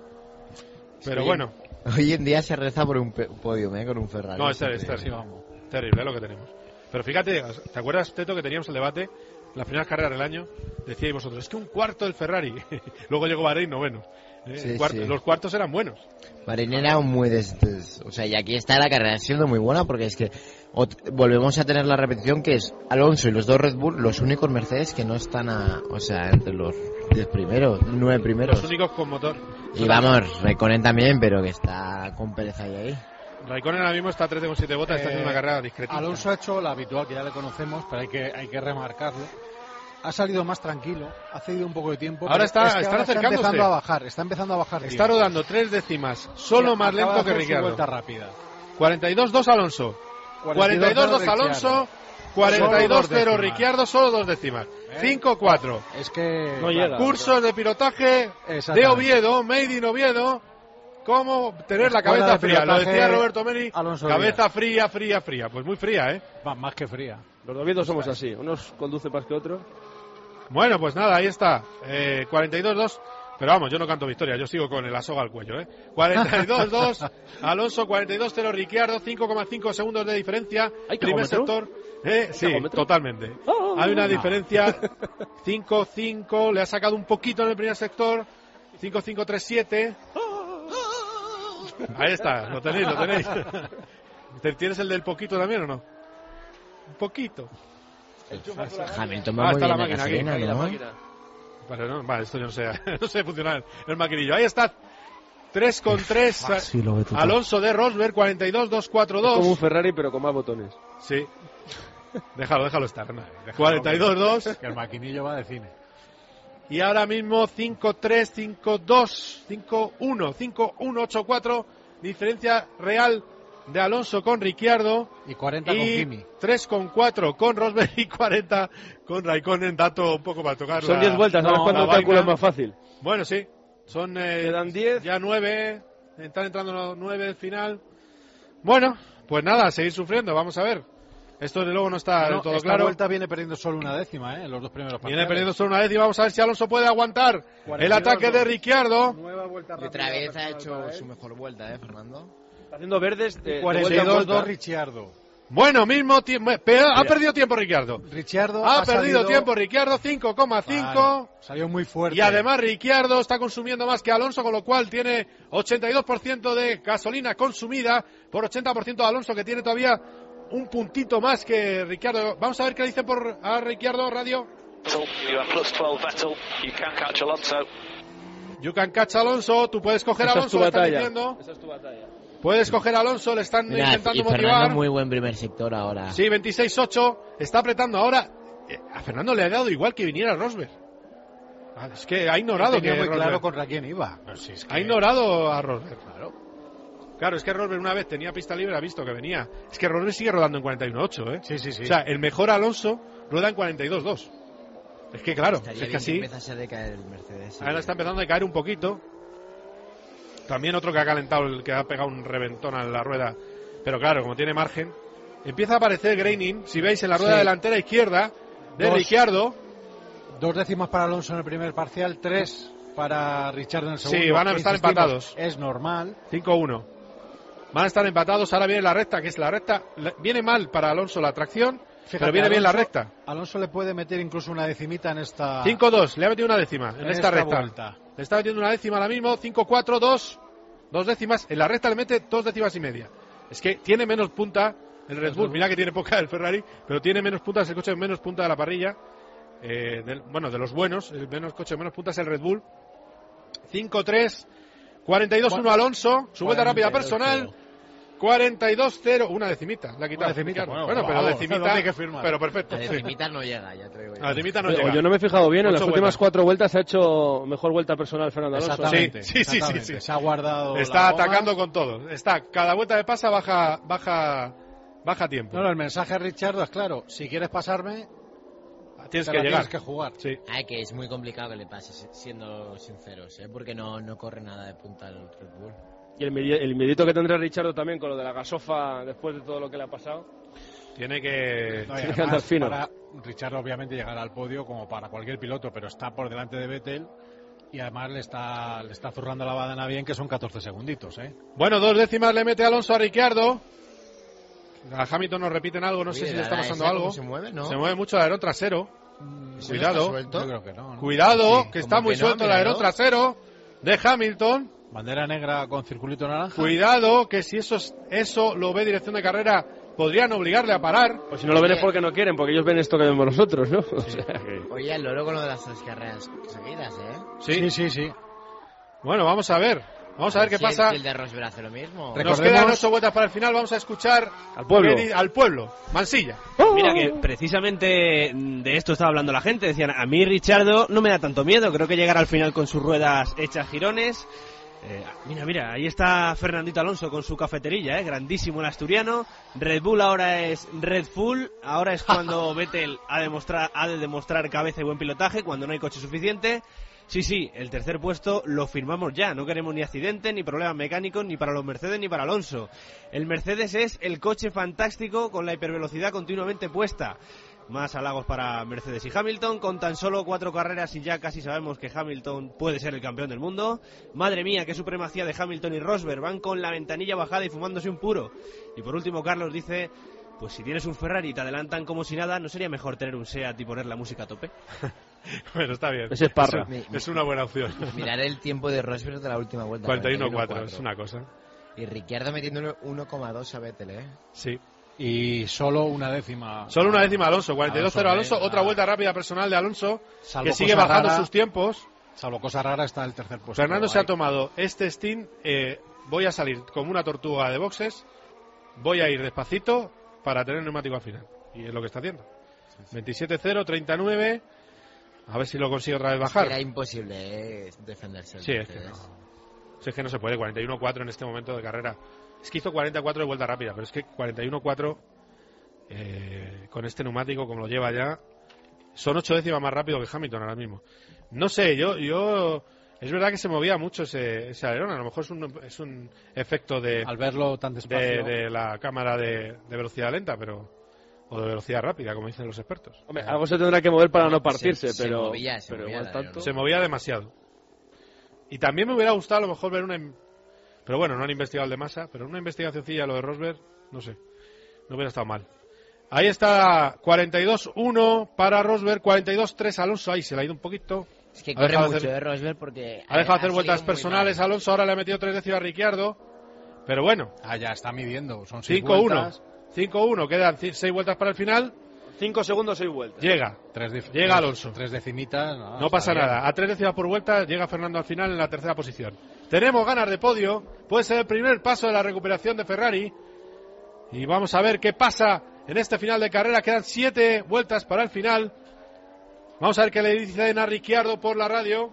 Pero sí, bueno. Hoy en día se reza por un podio, ¿eh? Con un Ferrari. No, es, es terrible, vamos. Terrible, es lo que tenemos. Pero fíjate, ¿te acuerdas, Teto, que teníamos el debate? Las primeras carreras del año, decíais vosotros, es que un cuarto del Ferrari. Luego llegó Bahrein noveno. ¿eh? Sí, cuarto, sí. Los cuartos eran buenos. Bahrein era muy des, des, o sea, y aquí está la carrera siendo muy buena porque es que ot, volvemos a tener la repetición que es Alonso y los dos Red Bull los únicos Mercedes que no están a, o sea, entre los diez primeros, nueve primeros. Los únicos con motor. Y vamos, Raikkonen también, pero que está con pereza ahí. ahí. Raikkonen ahora mismo está a trece coma siete botas, Eh, está haciendo una carrera discreta. Alonso ha hecho la habitual, que ya le conocemos, pero hay que, hay que remarcarlo. Ha salido más tranquilo, ha cedido un poco de tiempo. Ahora está, es que están ahora acercándose. Está empezando a bajar, está empezando a bajar. Está tiempo. rodando tres décimas, solo Sí, más acaba lento de que hacer su Ricciardo. vuelta rápida. cuarenta y dos dos Alonso. cuarenta y dos dos Alonso. cuarenta y dos cero Ricciardo, solo dos décimas. cinco cuatro. Es que... No llega. Cursos de pilotaje de Oviedo, Made in Oviedo. Cómo tener la cabeza fría. Lo decía Roberto Meri. Alonso cabeza Díaz. fría, fría, fría. Pues muy fría, ¿eh? Va, más que fría. Los novios somos así. Unos conducen más que otros. Bueno, pues nada, ahí está. Eh, cuarenta y dos dos. Pero vamos, yo no canto victoria, yo sigo con la soga al cuello, ¿eh? cuarenta y dos dos, Alonso, cuarenta y dos cero Ricciardo, cinco coma cinco segundos de diferencia. ¿Hay primer cagómetro? sector. ¿Eh? Sí, ¿Cagómetro? totalmente. Oh, Hay una no. diferencia. cinco cinco, le ha sacado un poquito en el primer sector. cinco cinco tres siete. Ahí está, lo tenéis, lo tenéis. ¿Tienes el del poquito también o no? Un poquito. Hamilton Ah, va muy está la bien máquina a aquí, gasolina, ahí la ¿no? máquina. Vale, no, vale, esto yo no sé, no sé funcionar el maquinillo. Ahí está, tres con tres, Sí, lo ve tú. Alonso de Rosberg, cuarenta y dos dos cuatro Es como un dos. Ferrari, pero con más botones. Sí, déjalo, déjalo estar. No. cuarenta y dos dos. Que el maquinillo va de cine. Y ahora mismo cinco tres, cinco dos, cinco uno, cinco uno ocho cuatro. Diferencia real de Alonso con Ricciardo. Y cuarenta con Y Kimi. tres con cuatro con Rosberg y cuarenta con Raikkonen. Dato un poco para tocar. Son la- diez vueltas, ¿sabes no, cuándo la calculas vaina. más fácil? Bueno, sí. Son eh, Quedan diez. ya nueve. Están entrando los nueve del final. Bueno, pues nada, a seguir sufriendo. Vamos a ver. Esto de luego no está del No, todo esta claro. vuelta viene perdiendo solo una décima, ¿eh? En los dos primeros Viene parciales. perdiendo solo una vez y vamos a ver si Alonso puede aguantar cuarenta y el dos ataque de Ricciardo. Nueva vuelta Y otra vez ha hecho su mejor vuelta, ¿eh, Fernando? Está haciendo verdes de, de cuarenta y vuelta en dos dos vuelta. Ricciardo. Bueno, mismo tiempo. Ha perdido tiempo Ricciardo. Ricciardo ha, ha perdido salido... tiempo Ricciardo, cinco coma cinco. Claro, salió muy fuerte. Y además Ricciardo está consumiendo más que Alonso, con lo cual tiene ochenta y dos por ciento de gasolina consumida por ochenta por ciento de Alonso, que tiene todavía un puntito más que Ricciardo. Vamos a ver qué dice por a Ricciardo, radio. You are plus twelve Vettel. You can catch Alonso. You can catch Alonso. Tú puedes coger a Esa Alonso, es tu le están batalla. diciendo. Esa es tu batalla. Puedes coger a Alonso, le están Mira, intentando y motivar. Fernando muy buen primer sector ahora. Sí, veintiséis ocho. Está apretando ahora. Eh, A Fernando le ha dado igual que viniera Rosberg. Ah, Es que ha ignorado Tenía que muy Rosberg- claro contra quién iba. Pero si es que- Ha ignorado a Rosberg. Claro. Claro, es que Rosberg una vez tenía pista libre, ha visto que venía. Es que Rosberg sigue rodando en cuarenta y uno ocho, ¿eh? Sí, sí, sí. O sea, el mejor Alonso rueda en cuarenta y dos dos. Es que claro, Estaría es que bien así. empezase a decaer el Mercedes. sí. Ahora está empezando a caer un poquito. También otro que ha calentado, el que ha pegado un reventón a la rueda. Pero claro, como tiene margen, empieza a aparecer graining. Si veis en la rueda Sí. delantera izquierda de Dos. Ricciardo. Dos décimas para Alonso en el primer parcial, tres para Ricciardo en el segundo. Sí, van a estar Insistimos, empatados. Es normal. cinco uno. Van a estar empatados. Ahora viene la recta, que es la recta. Le- Viene mal para Alonso la tracción, Fíjate, pero viene bien la Alonso- recta. Alonso le puede meter incluso una decimita en esta. cinco dos. Le ha metido una décima en, En esta, esta recta. vuelta. Le está metiendo una décima ahora mismo. cinco cuatro dos. Dos décimas. En la recta le mete dos décimas y media. Es que tiene menos punta el Red Bull. Mira que tiene poca el Ferrari, pero tiene menos puntas. El coche menos punta de la parrilla. Eh, del- bueno, de los buenos. El menos coche menos puntas es el Red Bull. cinco tres. cuarenta y dos uno Alonso. Su vuelta rápida personal. cuarenta y dos cero. Una decimita. La ha quitado. Una decimita, Bueno, bueno, pero vamos, decimita. ¿dónde hay que firmar? Pero perfecto. La sí. decimita no llega, ya te digo yo. La decimita no Pero llega. yo no me he fijado bien, en Ocho las últimas vueltas. cuatro vueltas ha hecho mejor vuelta personal Fernando Alonso. Exactamente. Sí, sí, sí, sí, exactamente. sí. Se ha guardado. Está la goma. atacando con todo. Está, cada vuelta de pasa baja, baja, baja tiempo. No, no, el mensaje a Ricciardo es claro. Si quieres pasarme, tienes te que la llegar. tienes que jugar. Sí. Ah, que es muy complicado que le pase, si- siendo sinceros, ¿eh? Porque no, no corre nada de punta el Red Bull. Y el, medi- el miedito que tendrá Richardo también con lo de la gasofa después de todo lo que le ha pasado. Tiene que. No, y Tiene que andar además, fino. para Ricciardo obviamente llegará al podio como para cualquier piloto, pero está por delante de Vettel y además le está le está zurrando la badana bien, que son catorce segunditos, ¿eh? Bueno, dos décimas le mete Alonso a Ricciardo. A Hamilton nos repiten algo, no sé Oye, si le está la pasando esa algo. cómo se mueve, ¿no? Se mueve mucho el alerón trasero. ¿Ese Cuidado. no está suelto? Yo creo que no, ¿no? Cuidado, Sí, que como está muy que no, suelto el alerón míralo. trasero de Hamilton. Bandera negra con circulito naranja. Cuidado, que si eso, es- eso lo ve dirección de carrera, podrían obligarle a parar. Pues si no lo ven es porque no quieren, porque ellos ven esto que vemos nosotros, ¿no? O sea que- Oye, el loro con lo de las tres carreras seguidas, ¿eh? Sí. Sí, sí, sí. Bueno, vamos a ver. Vamos a ver qué Si el- pasa. si el de Rosberg hace lo mismo. Nos Recordemos- quedan ocho vueltas para el final. Vamos a escuchar Al pueblo. Beni- al pueblo. Mansilla. Mira que precisamente de esto estaba hablando la gente. Decían, a mí Richardo no me da tanto miedo. Creo que llegará al final con sus ruedas hechas girones. Eh, mira, mira, ahí está Fernandito Alonso con su cafeterilla, eh, grandísimo el asturiano. Red Bull ahora es Red Bull. Ahora es cuando Vettel ha, demostrar, ha de demostrar cabeza y buen pilotaje, cuando no hay coche suficiente. Sí, sí, el tercer puesto lo firmamos ya. No queremos ni accidente, ni problemas mecánicos, ni para los Mercedes, ni para Alonso. El Mercedes es el coche fantástico con la hipervelocidad continuamente puesta. Más halagos para Mercedes y Hamilton, con tan solo cuatro carreras y ya casi sabemos que Hamilton puede ser el campeón del mundo. Madre mía, qué supremacía de Hamilton y Rosberg, van con la ventanilla bajada y fumándose un puro. Y por último, Carlos dice, pues si tienes un Ferrari y te adelantan como si nada, ¿no sería mejor tener un SEAT y poner la música a tope? Bueno, está bien. Ese es Parra. Es, es una buena opción. Miraré el tiempo de Rosberg de la última vuelta. cuarenta y uno cuatro, es una cosa. Y Ricciardo metiendo uno coma dos a Vettel, ¿eh? Sí. Y solo una décima. Solo una décima Alonso, cuarenta y dos cero Alonso. Alonso, Otra eh, vuelta rápida personal de Alonso, Salvo que sigue cosa bajando rara, sus tiempos. Salvo cosa rara está el tercer puesto. Fernando se ahí. ha tomado este stint. Eh, voy a salir como una tortuga de boxes. Voy a ir despacito para tener neumático al final. Y es lo que está haciendo. veintisiete cero, treinta y nueve. A ver si lo consigue otra vez bajar. Era imposible, ¿eh? Defenderse. el Sí, es que Mercedes. no. Sí, es que no se puede. cuarenta y uno cuatro en este momento de carrera. Es que hizo cuarenta y cuatro de vuelta rápida, pero es que cuarenta y uno cuatro eh, con este neumático, como lo lleva ya, son ocho décimas más rápido que Hamilton ahora mismo. No sé, yo, yo, es verdad que se movía mucho ese, ese alerón. A lo mejor es un, es un efecto de, Al verlo tan de, despacio. de la cámara de, de velocidad lenta, pero o de velocidad rápida, como dicen los expertos. Hombre, algo se tendrá que mover para no Se- partirse, se pero, movía, se pero movía igual el tanto. avión. Se movía demasiado. Y también me hubiera gustado a lo mejor ver una... in- Pero bueno, no han investigado el de masa, pero una investigacioncilla lo de Rosberg, no sé. No hubiera estado mal. Ahí está cuarenta y dos uno para Rosberg, cuarenta y dos tres Alonso. Ahí se le ha ido un poquito. Es que Ha corre dejado de mucho, hacer- eh, Rosberg, porque... Ha dejado de hacer ha vueltas salido muy personales mal. Alonso. Ahora le ha metido tres décimas a Ricciardo. Pero bueno, Ah, ya está midiendo. Son seis cinco uno. vueltas. cinco uno. Quedan seis vueltas para el final. Cinco segundos, seis vueltas. Llega. Tres dif- Llega tres- Alonso. Tres decimitas. No, No está pasa bien. nada. A tres décimas por vuelta llega Fernando al final en la tercera posición. Tenemos ganas de podio. Puede ser el primer paso de la recuperación de Ferrari. Y vamos a ver qué pasa en este final de carrera. Quedan siete vueltas para el final. Vamos a ver qué le dicen a Ricciardo por la radio.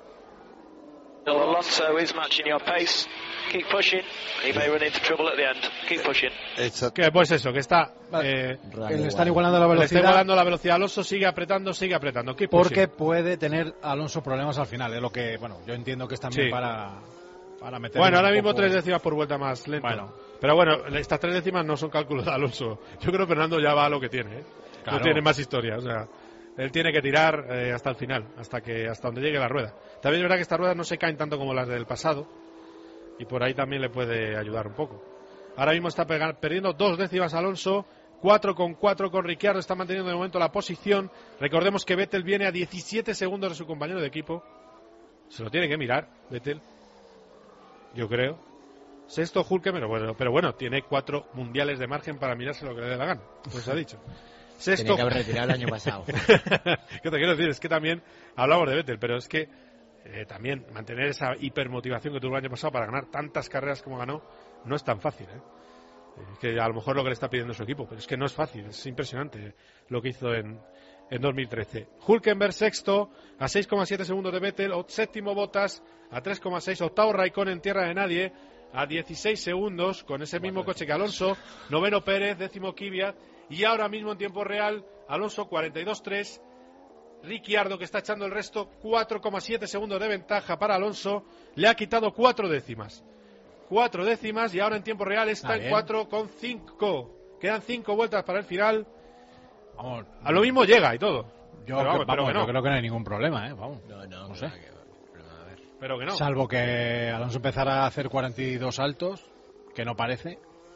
Alonso is matching your pace. Keep pushing. He may run into trouble at the end. Keep pushing. Que pues eso, que está... Vale. eh, Que le están igualando la le está velocidad. igualando la velocidad. Alonso sigue apretando, sigue apretando. Keep pushing. Porque puede tener Alonso problemas al final. Es lo que, bueno, yo entiendo que es también Sí. para, para meter. Bueno, ahora un mismo poco- tres décimas por vuelta más lento. Bueno. Pero bueno, estas tres décimas no son cálculos de Alonso. Yo creo que Fernando ya va a lo que tiene. ¿eh? Claro. No tiene más historia. O sea, él tiene que tirar eh, hasta el final, hasta que hasta donde llegue la rueda. También es verdad que estas ruedas no se caen tanto como las del pasado. Y por ahí también le puede ayudar un poco. Ahora mismo está pega- perdiendo dos décimas Alonso. cuatro con cuatro con Ricciardo. Está manteniendo de momento la posición. Recordemos que Vettel viene a diecisiete segundos de su compañero de equipo. Se lo tiene que mirar, Vettel. Yo creo. Sexto Hülkenberg, bueno, pero bueno, tiene cuatro mundiales de margen para mirarse lo que le dé la gana. Pues ha dicho. Sexto. Tenía que haber retirado el año pasado. ¿Qué te quiero decir? Es que también hablamos de Vettel, pero es que eh, también mantener esa hipermotivación que tuvo el año pasado para ganar tantas carreras como ganó no es tan fácil, ¿eh? Eh, que a lo mejor lo que le está pidiendo su equipo, pero es que no es fácil, es impresionante lo que hizo en, en dos mil trece. Hülkenberg sexto, a seis coma siete segundos de Vettel, o- séptimo Bottas, a tres coma seis, octavo Raikkonen en tierra de nadie, a dieciséis segundos, con ese mismo coche que Alonso, noveno Pérez, décimo Kvyat, y ahora mismo en tiempo real, Alonso cuarenta y dos tres, Ricciardo, que está echando el resto, cuatro coma siete segundos de ventaja para Alonso, le ha quitado cuatro décimas. Cuatro décimas y ahora en tiempo real está Ah, en bien. cuatro coma cinco. Quedan cinco vueltas para el final. Vamos, A lo mismo llega y todo. yo, pero vamos, que- pero vamos, que no. yo creo que no hay ningún problema, ¿eh? Vamos. No, no, No sé. nada que ver. Problema, a ver. Pero que no. Salvo que Alonso empezara a hacer cuarenta y dos saltos, que no parece.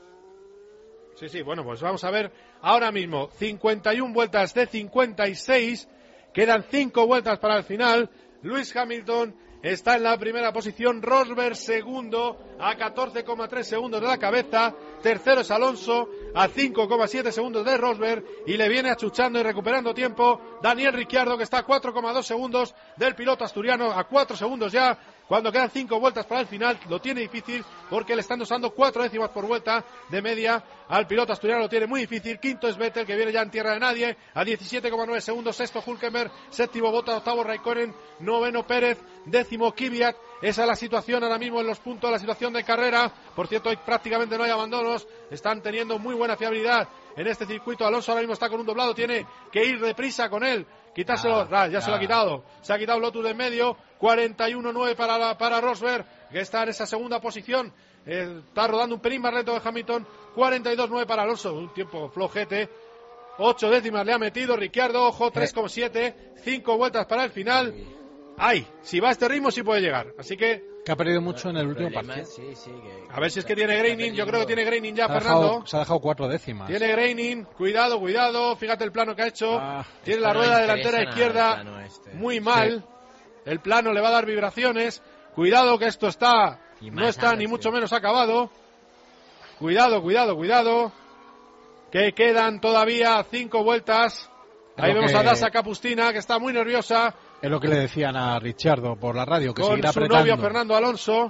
Sí, sí, bueno, pues vamos a ver ahora mismo. cincuenta y una vueltas de cincuenta y seis. Quedan cinco vueltas para el final. Lewis Hamilton está en la primera posición. Rosberg segundo a catorce coma tres segundos de la cabeza. Tercero es Alonso a cinco coma siete segundos de Rosberg. Y le viene achuchando y recuperando tiempo Daniel Ricciardo, que está a cuatro coma dos segundos del piloto asturiano. A cuatro segundos ya. Cuando quedan cinco vueltas para el final, lo tiene difícil porque le están usando cuatro décimas por vuelta de media al piloto asturiano. Lo tiene muy difícil. Quinto es Vettel, que viene ya en tierra de nadie, a diecisiete coma nueve segundos. Sexto Hülkenberg, séptimo Bottas, octavo Raikkonen, noveno Pérez, décimo Kvyat. Esa es la situación ahora mismo en los puntos, la situación de carrera. Por cierto, hoy prácticamente no hay abandonos. Están teniendo muy buena fiabilidad en este circuito. Alonso ahora mismo está con un doblado, tiene que ir deprisa con él. Quitárselo, Ah, ah, ya, ya. se lo ha quitado. Se ha quitado Lotus de en medio. cuarenta y uno nueve para, la- para Rosberg, que está en esa segunda posición. Eh, está rodando un pelín más lento de Hamilton. cuarenta y dos nueve para Alonso. Un tiempo flojete. ocho décimas le ha metido Ricciardo. Ojo, tres coma siete. cinco vueltas para el final. Ay, si va a este ritmo sí puede llegar. Así que Que ha perdido mucho en el último Problema, partido. sí, sí, que- a ver si es que tiene Graining. Yo creo que tiene Graining ya, Se ha, Fernando. dejado, se ha dejado cuatro décimas. Tiene Graining. Cuidado, cuidado. Fíjate el plano que ha hecho. Ah, tiene Esto la no rueda interesa delantera nada, izquierda el plano este. muy mal. El plano le va a dar vibraciones. Cuidado que esto está, Y no más está antes, ni sí. mucho menos acabado. Cuidado, cuidado, cuidado. Que quedan todavía cinco vueltas. Ahí Lo vemos que- a Dasa Capustina, que está muy nerviosa, Es lo que le decían a Ricciardo por la radio, que con seguirá su apretando. novio Fernando Alonso.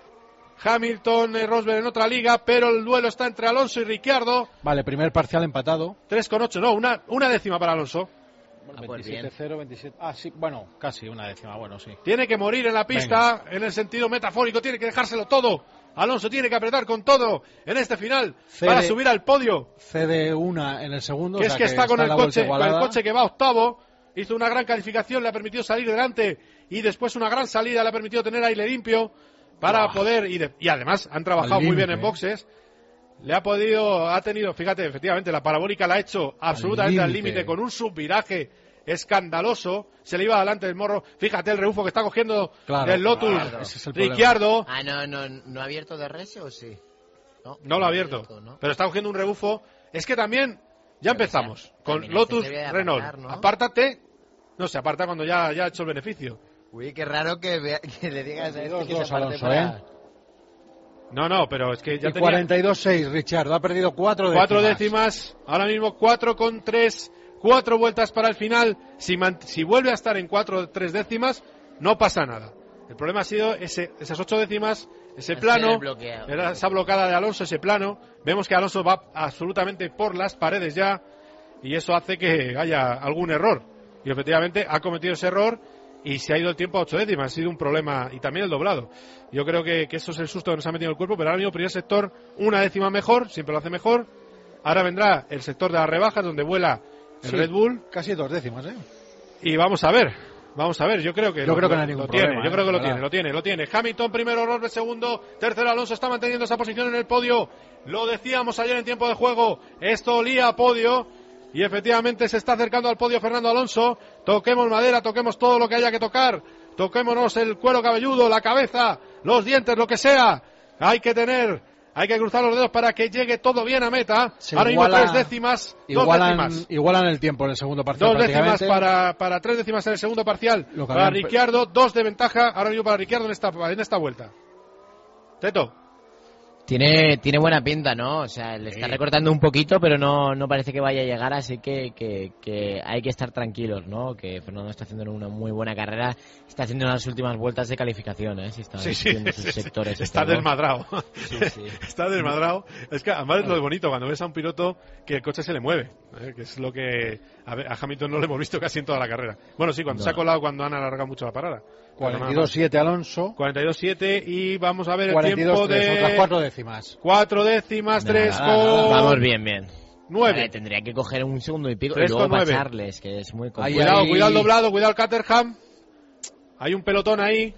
Hamilton y Rosberg en otra liga, pero el duelo está entre Alonso y Ricciardo. Vale, primer parcial empatado. tres coma ocho, no, una, una décima para Alonso. Ah, pues bien. veintisiete cero, veintisiete. Ah, sí, bueno, casi una décima, bueno, sí. Tiene que morir en la pista, en el sentido metafórico, tiene que dejárselo todo. Alonso tiene que apretar con todo en este final Cede. para subir al podio. Cede una en el segundo. Que o es sea que está con en el la vuelta coche, con el igualada. coche que va octavo. Hizo una gran calificación, le ha permitido salir delante y después una gran salida, le ha permitido tener aire limpio para Buah. poder y, de- y además han trabajado Al muy bien límite, en ¿eh? boxes. Le ha podido, ha tenido, fíjate, efectivamente, la parabólica la ha hecho absolutamente al límite. límite con un subviraje escandaloso. Se le iba adelante del morro. Fíjate el rebufo que está cogiendo Claro, del Lotus claro, ese es el problema. Ricciardo. Ah, no, no, ¿no ha abierto de res o sí? No, No lo ha abierto, ¿no? pero está cogiendo un rebufo Es que también, ya empezamos, con también Lotus se debe de Renault. apartar, ¿no? Apártate. No, se aparta cuando ya, ya ha hecho el beneficio. Uy, qué raro que, vea- que le digas a este Dos, que dos, se aparte Alonso, para... ¿eh? No, no, pero es que ya Y tenía cuarenta y dos seis, Richard. Ha perdido cuatro décimas. cuatro décimas. Ahora mismo cuatro con tres. Cuatro vueltas para el final. Si, man- si vuelve a estar en cuatro tres décimas, no pasa nada. El problema ha sido ese, esas ocho décimas, ese Es plano, que el bloqueo. era esa blocada de Alonso, ese plano. Vemos que Alonso va absolutamente por las paredes ya, y eso hace que haya algún error. Y efectivamente ha cometido ese error y se ha ido el tiempo a ocho décimas. Ha sido un problema, y también el doblado. Yo creo que, que eso es el susto que nos ha metido en el cuerpo, pero ahora mismo primer sector una décima mejor, siempre lo hace mejor. Ahora vendrá el sector de las rebajas, donde vuela el Sí, Red Bull. Casi dos décimas, ¿eh? Y vamos a ver, vamos a ver, yo creo que Yo lo, creo que no lo- hay ningún lo tiene, problema, yo ¿eh? creo que lo Ojalá. tiene, lo tiene, lo tiene. Hamilton primero, Rosberg segundo, tercero Alonso está manteniendo esa posición en el podio. Lo decíamos ayer en tiempo de juego, esto olía a podio y efectivamente se está acercando al podio Fernando Alonso. Toquemos madera, toquemos todo lo que haya que tocar, toquémonos el cuero cabelludo, la cabeza, los dientes, lo que sea. Hay que tener, hay que cruzar los dedos para que llegue todo bien a meta. Se Ahora mismo iguala- tres décimas, dos Igualan, décimas. igualan el tiempo en el segundo parcial. Dos décimas prácticamente. para, para tres décimas en el segundo parcial Lo que para habían- Ricciardo, dos de ventaja ahora mismo para Ricciardo en esta, en esta vuelta. Teto, Tiene, tiene buena pinta, ¿no? O sea, le está recortando un poquito, pero no, no parece que vaya a llegar, así que, que, que hay que estar tranquilos, ¿no? Que Fernando está haciendo una muy buena carrera, está haciendo las últimas vueltas de calificación, ¿eh? Si está sí, sí, haciendo sus sí, sí, sectores. y está todo. desmadrado. Sí, sí. Está desmadrado. Es que además es lo bonito cuando ves a un piloto que el coche se le mueve, ¿eh? Que es lo que a, ver, a Hamilton no le hemos visto casi en toda la carrera. Bueno, sí, cuando No. se ha colado, cuando han alargado mucho la parada. cuarenta y dos siete Alonso. cuarenta y dos siete y vamos a ver el cuarenta y dos tiempo tres, de otras cuatro décimas. cuatro décimas, Nada, tres nada, con nada. Vamos bien, bien. nueve. Vale, tendría que coger un segundo y pico Tres y luego con nueve. pasarles, que es muy Ahí, complicado. Cuidado, ahí. cuidado el doblado, cuidado el Caterham. Hay un pelotón ahí.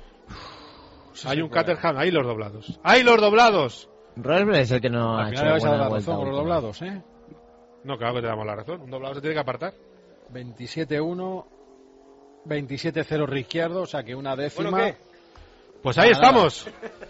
Hay un Caterham, ahí los doblados. ¡Ahí los doblados! Rosberg es el que no ha Al hecho final le vais a dar buena la vuelta razón con los última. doblados, ¿eh? No, claro que te damos la razón. Un doblado se tiene que apartar. veintisiete uno, veintisiete cero Ricciardo, o sea que una décima. Bueno, ¿qué? Pues ahí Nada. estamos.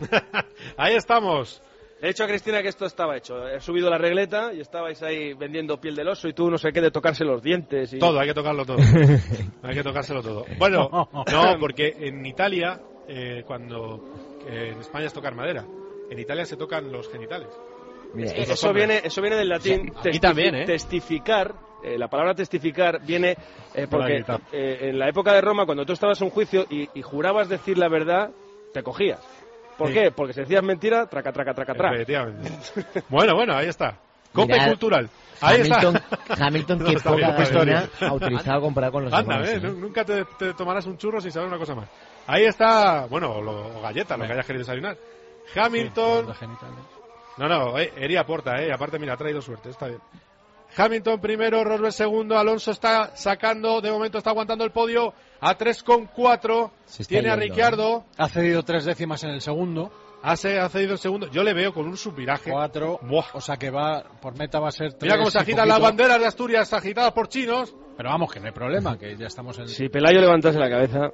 Ahí estamos. He dicho a Cristina que esto estaba hecho. He subido la regleta y estabais ahí vendiendo piel del oso y tú no sé qué de tocarse los dientes. Y... Todo, hay que tocarlo todo. Hay que tocárselo todo. Bueno, no, porque en Italia, eh, cuando eh, en España es tocar madera, en Italia se tocan los genitales. Mira, Es que es- los eso, hombres. viene, eso viene del latín aquí testifi- también, ¿eh? testificar. Eh, la palabra testificar viene eh, porque quitar. eh, en la época de Roma, cuando tú estabas en un juicio y, y jurabas decir la verdad, te cogías. ¿Por Sí. qué? Porque si decías mentira, traca, traca, traca, traca. Efectivamente. Bueno, bueno, ahí está. Cope Mirad, cultural. Ahí Hamilton, está. Hamilton No, que está poca bien, está gasolina bien. ha utilizado comparado con los Anda, demás. eh, ¿eh? nu- nunca te, te tomarás un churro sin saber una cosa más. Ahí está, bueno, o, lo, o galleta, lo que hayas querido desayunar. Hamilton. Los genitales. No, no, eh, Eri aporta, eh. Aparte, mira, ha traído suerte, está bien. Hamilton primero, Rosberg segundo, Alonso está sacando, de momento está aguantando el podio a tres con cuatro. Se está Tiene a yendo, Ricciardo, Ha cedido tres décimas en el segundo. ha, se- ha cedido el segundo. Yo le veo con un subviraje. Cuatro. Buah. O sea que va, por meta va a ser tres. Mira cómo se y agitan las poquito. banderas de Asturias, agitadas por chinos. Pero vamos, que no hay problema, que ya estamos en. Si Pelayo levantase la cabeza.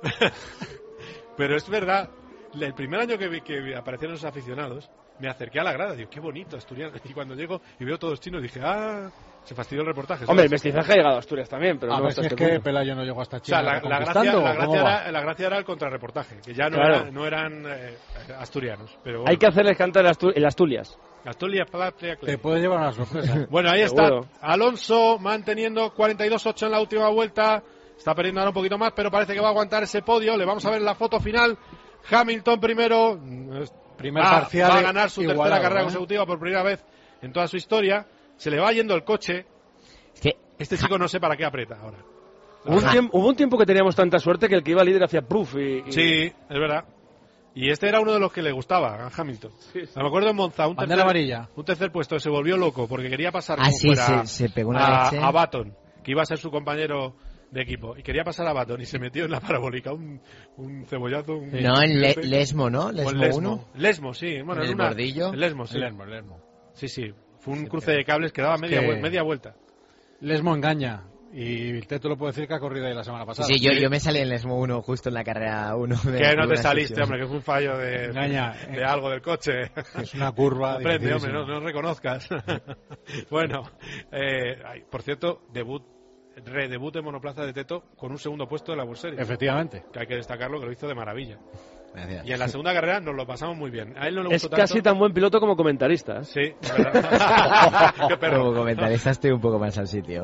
Pero es verdad, el primer año que, vi, que aparecieron los aficionados, me acerqué a la grada, digo, qué bonito Asturias. Y cuando llego y veo todos chinos, dije, ah, se fastidió el reportaje. ¿sabes? Hombre, el mestizaje ha llegado a Asturias también, pero A no ver hasta si es este que punto. Pelayo no llegó hasta O China. sea, la, la gracia, reconquistando, la, ¿o cómo gracia va? era, la gracia era el contrarreportaje, que ya no, Claro. era- no eran eh, asturianos. Pero bueno, Hay que hacerles cantar el Astu- el Asturias. Asturias, Patria, Te Clay. puede llevar una sorpresa. Bueno, ahí Seguro. está. Alonso manteniendo cuarenta y dos ocho en la última vuelta. Está perdiendo ahora un poquito más, pero parece que va a aguantar ese podio. Le vamos a ver en la foto final. Hamilton primero. Primer Ah, parcial. va a ganar su igualado, tercera carrera ¿eh? consecutiva por primera vez en toda su historia. Se le va yendo el coche. Es que Este chico no sé para qué aprieta ahora. La Hubo un, verdad. tiempo, hubo un tiempo que teníamos tanta suerte que el que iba líder hacía proof y, y- Sí, es verdad. Y este era uno de los que le gustaba a Hamilton. Sí, sí. Me acuerdo en Monza, un Bandera tercer, amarilla. un tercer puesto, se volvió loco porque quería pasar Ah, como sí, fuera se- se pegó una a, leche. a Baton, que iba a ser su compañero de equipo. Y quería pasar a Baton y se metió en la parabólica un, un cebollazo. Un, no, en Le- un- Lesmo, ¿no? o en Lesmo Lesmo. uno. Lesmo, sí. Bueno, En en el una- bordillo. en Lesmo, sí. Lermo, Lermo. Sí, sí. Fue un cruce de cables que daba media, que- vuel- media vuelta. Lesmo engaña. Y Teto lo puede decir que ha corrido ahí la semana pasada. Sí, yo, yo me salí en el ESMO uno justo en la carrera uno. Que no te saliste, sesión. Hombre, que fue un fallo de, Engaña, de algo del coche. Es una curva. Aprende, hombre, no, no reconozcas. Bueno, eh, ay, por cierto, debut, redebut en monoplaza de Teto con un segundo puesto de la World Series. Efectivamente. Que hay que destacarlo, que lo hizo de maravilla. Gracias. Y en la segunda carrera nos lo pasamos muy bien. A él no le Es gustó casi tanto. tan buen piloto como comentarista. ¿eh? Sí, es verdad. Qué perro. Como comentarista estoy un poco más al sitio.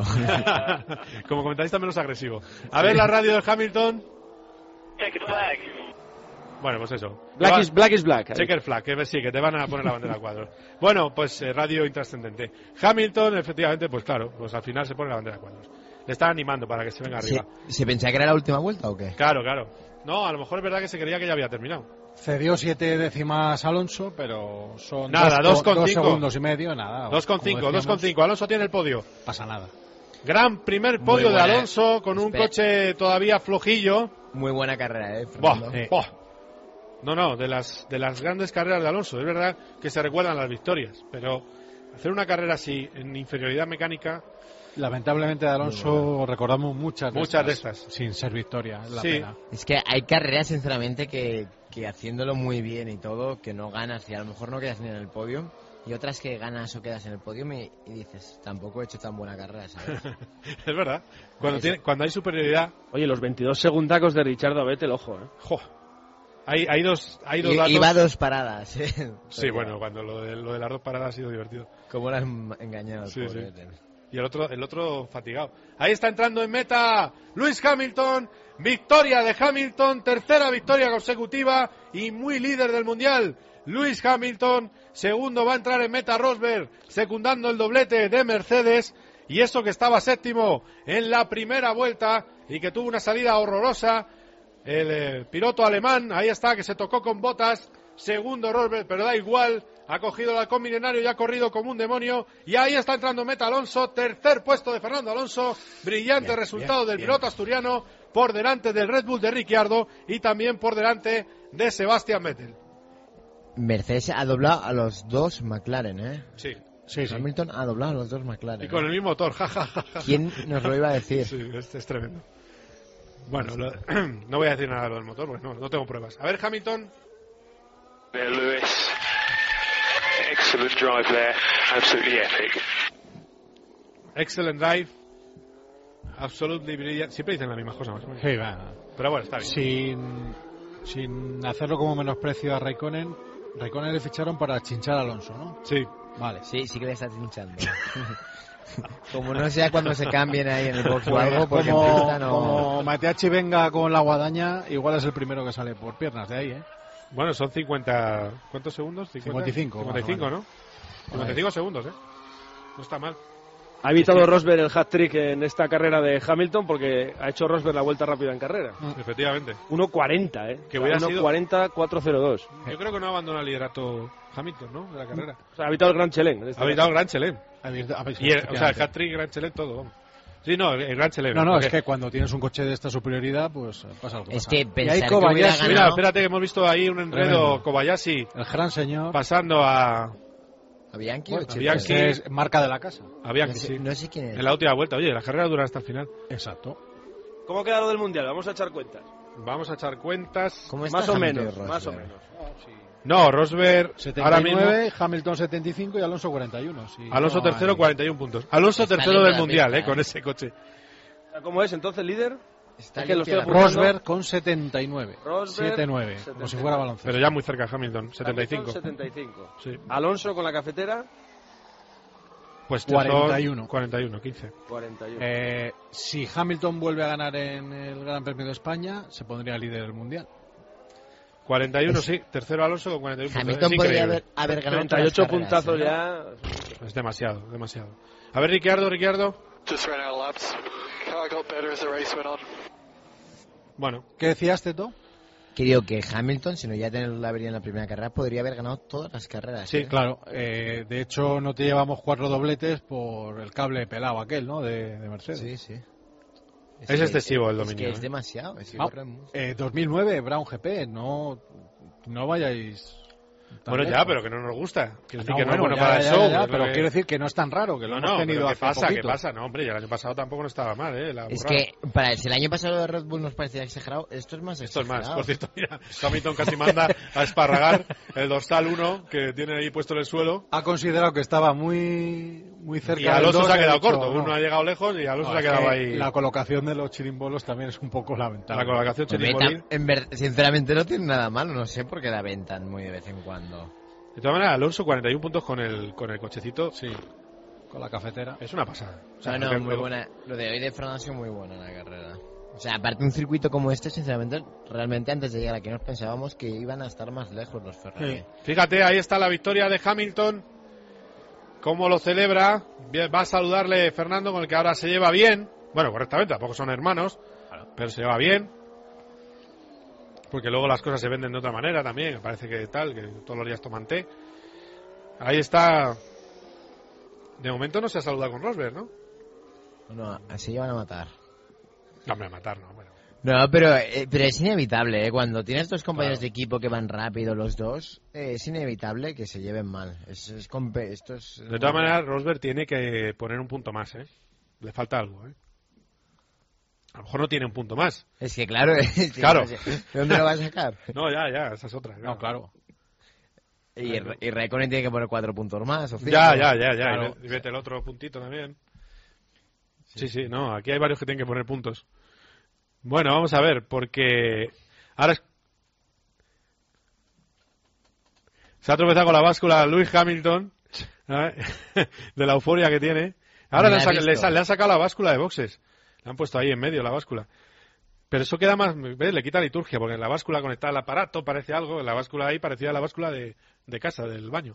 Como comentarista menos agresivo. A ver la radio de Hamilton. Check the flag. Bueno, pues eso. Black is, black is black. Checker flag, que sí, que te van a poner la bandera a cuadros. Bueno, pues eh, radio intrascendente. Hamilton, efectivamente, pues claro, pues al final se pone la bandera a cuadros. Le está animando para que se venga ¿Se, arriba. ¿Se pensaba que era la última vuelta o qué? Claro, claro. No, a lo mejor es verdad que se creía que ya había terminado. Cedió siete décimas Alonso, pero son Nada, dos con dos cinco. segundos y medio, nada. dos con cinco, dos con cinco. Alonso tiene el podio. Pasa nada. Gran primer podio de buena. Alonso con un Espera. coche todavía flojillo. Muy buena carrera, ¿eh? Buah, Fernando? Sí. buah. No, no, de las, de las grandes carreras de Alonso. Es verdad que se recuerdan las victorias, pero hacer una carrera así en inferioridad mecánica. Lamentablemente de Alonso recordamos muchas de Muchas de estas, estas. sin ser victoria, es la Sí. pena. Es que hay carreras, sinceramente, que, que haciéndolo muy bien y todo, que no ganas y a lo mejor no quedas ni en el podio. Y otras que ganas o quedas en el podio y, y dices, tampoco he hecho tan buena carrera, ¿sabes? Es verdad. Cuando, Eso. tiene, cuando hay superioridad. Oye, los veintidós segundacos de Richardo Vettel, ojo, ¿eh? Jo, hay, hay dos, hay dos I- datos. Iba dos paradas, ¿eh? Sí, Pero bueno, cuando lo de, lo de las dos paradas ha sido divertido. ¿Cómo lo han engañado? Sí, pobre sí. Vettel? Y el otro, el otro fatigado. Ahí está entrando en meta Lewis Hamilton. Victoria de Hamilton, tercera victoria consecutiva y muy líder del mundial. Lewis Hamilton, segundo va a entrar en meta Rosberg, secundando el doblete de Mercedes. Y eso que estaba séptimo en la primera vuelta y que tuvo una salida horrorosa. El eh, piloto alemán, ahí está, que se tocó con botas. Segundo Rosberg, pero da igual. Ha cogido el halcón milenario y ha corrido como un demonio. Y ahí está entrando en meta Alonso. Tercer puesto de Fernando Alonso. Brillante Bien, resultado bien, del bien. piloto asturiano. Por delante del Red Bull de Ricciardo. Y también por delante de Sebastian Vettel. Mercedes ha doblado a los dos McLaren, ¿eh? Sí. Sí, sí. Hamilton ha doblado a los dos McLaren. Y con el mismo motor. Ja, ja, ja, ja. ¿Quién nos lo iba a decir? Sí, es, es tremendo. Bueno, lo- no voy a decir nada de lo del motor, porque no, no tengo pruebas. A ver, Hamilton. There, Lewis. Excellent drive there. Absolutely epic. Excellent drive. Absolutely brilliant. Siempre dicen la misma cosa, más o menos. Sí, va. Pero bueno, está bien. Sin, sin hacerlo como menosprecio a Raikkonen, Raikkonen le ficharon para chinchar a Alonso, ¿no? Sí. Vale. Sí, sí que le está hinchando. Como no sea cuando se cambien ahí en el box o Pues algo, porque en como, pista no... como Mateachi venga con la guadaña, igual es el primero que sale por piernas de ahí, ¿eh? Bueno, son cincuenta... ¿Cuántos segundos? cincuenta y cinco, cincuenta y cinco, más o ¿no? cincuenta y cinco segundos, ¿eh? No está mal. Ha evitado Rosberg el hat-trick en esta carrera de Hamilton porque ha hecho Rosberg la vuelta rápida en carrera. Efectivamente. uno cuarenta, ¿eh? Que hubiera sido- uno cuarenta, cuatro cero dos. Yo creo que no abandona el liderato Hamilton, ¿no? De la carrera. O sea, ha evitado el Gran Chelem. en este Ha evitado el Gran Chelem. Habéis- habéis- Y el, o sea, el efectivamente. hat-trick, Gran Chelem, todo, vamos. Sí, no, el, el Gran Chelem. No, no, porque- es que cuando tienes un coche de esta superioridad, pues pasa algo. Es pasa. que Y ahí pensar que Kobayashi, hubiera Mira, ganado... espérate que hemos visto ahí un enredo. Tremendo. Kobayashi el gran señor, pasando a, ¿A Bianchi bueno, o Checo? Bianchi. este es marca de la casa. a Bianchi, No sé, sí. no sé quién es. En la última vuelta. Oye, la carrera dura hasta el final. Exacto. ¿Cómo queda lo del Mundial? Vamos a echar cuentas. Vamos a echar cuentas. ¿Cómo está Más o Hamilton y menos, más o Rosberg? menos. No, Rosberg ahora setenta y nueve, mismo. Hamilton setenta y cinco y Alonso cuarenta y uno. Sí, Alonso no tercero, hay- cuarenta y uno puntos. Alonso Está tercero limpia del la mundial, pista, eh, con ¿eh? ese coche. ¿Cómo es entonces líder? Está Es que lo limpia estoy la apuntando. Rosberg con setenta y nueve. Rosberg, siete nueve, setenta y como si nueve. fuera baloncesto. Pero ya muy cerca Hamilton, setenta y cinco. Hamilton, setenta y cinco. Sí. Alonso con la cafetera, Pues cuarenta y uno. cuarenta y uno, quince. cuarenta y uno. Eh, si Hamilton vuelve a ganar en el Gran Premio de España, se pondría líder del Mundial. cuarenta y uno, Es- sí. Tercero Alonso con cuarenta y uno Hamilton puntos. Es podría increíble. haber, haber ganado treinta y ocho todas las carreras, puntazos ¿eh? ya. Es demasiado, demasiado. A ver, Ricciardo, Ricciardo. Just ran out of laps. Car got better as the race went on. Bueno, ¿Qué decías, Teto? Que digo que Hamilton, si no ya tener la avería en la primera carrera, podría haber ganado todas las carreras. Sí, ¿eh? Claro, eh, de hecho no te llevamos cuatro dobletes por el cable pelado aquel, ¿no? De, de Mercedes. Sí, sí. Es excesivo el Es dominio, que es ¿eh? demasiado. Es que Ah, corren mucho. eh, dos mil nueve, Brown G P, no, no vayáis... Bueno, lejos. ya, pero que no nos gusta. Quiero decir No, que no es bueno, bueno ya, para el ya, show. ya, es lo pero que- quiero decir que no es tan raro, que lo No, hemos no, tenido pero ¿qué hace pasa? ¿Qué poquito. pasa? No, hombre, ya el año pasado tampoco no estaba mal, ¿eh? La Es burrada. que para si el año pasado de Red Bull nos parecía exagerado, esto es más Esto es más. exagerado. Por cierto, mira, Hamilton casi manda a esparragar el dorsal uno que tiene ahí puesto en el suelo. Ha considerado que estaba muy, muy cerca Y Alonso del dos se ha y quedado dicho, corto. no. Uno ha llegado lejos y Alonso No, se ha es quedado que ahí. La colocación de los chirimbolos también es un poco lamentable. La colocación Pues chirimbolín. Beta, en ver- sinceramente no tiene nada malo, no sé por qué la ventan muy de vez en cuando. De todas maneras, Alonso cuarenta y uno puntos con el, con el cochecito. Sí, con la cafetera. Es una pasada. O sea, no, lo no, que- muy lo- buena. Lo de hoy de Fernando ha sido muy bueno en la carrera. O sea, aparte de un circuito como este, sinceramente, realmente antes de llegar aquí nos pensábamos que iban a estar más lejos los Ferrari. Sí. Fíjate, ahí está la victoria de Hamilton. Cómo lo celebra. Bien, va a saludarle Fernando, con el que ahora se lleva bien. Bueno, correctamente, tampoco son hermanos, pero se lleva bien. Porque luego las cosas se venden de otra manera también. Parece que tal, que todos los días toman té. Ahí está. De momento no se ha saludado con Rosberg, ¿no? Bueno, así llevan a matar. No, hombre, a matar, no. Bueno. No, pero, eh, pero es inevitable, ¿eh? Cuando tienes dos compañeros Claro. de equipo que van rápido los dos, eh, es inevitable que se lleven mal. Es, es compe- esto es... De todas maneras, Rosberg tiene que poner un punto más, ¿eh? Le falta algo, ¿eh? A lo mejor no tiene un punto más. Es que claro, es que Claro. no sé, ¿de dónde lo va a sacar? No, ya, ya, esa es otra. No, claro. Y, y Raikkonen tiene que poner cuatro puntos más o cinco. Ya, ya, ya, ya. Claro. Y ve- y vete el otro puntito también. Sí, sí, no, aquí hay varios que tienen que poner puntos. Bueno, vamos a ver, porque ahora es... se ha tropezado con la báscula Lewis Hamilton, ¿eh? De la euforia que tiene. Ahora le Me han, la saca- has le, visto. sa- le han sacado la báscula de boxes. Le han puesto ahí en medio la báscula. Pero eso queda más, ¿ves? Le quita liturgia, porque en la báscula conectada al aparato parece algo, en la báscula ahí parecía la báscula de, de casa, del baño.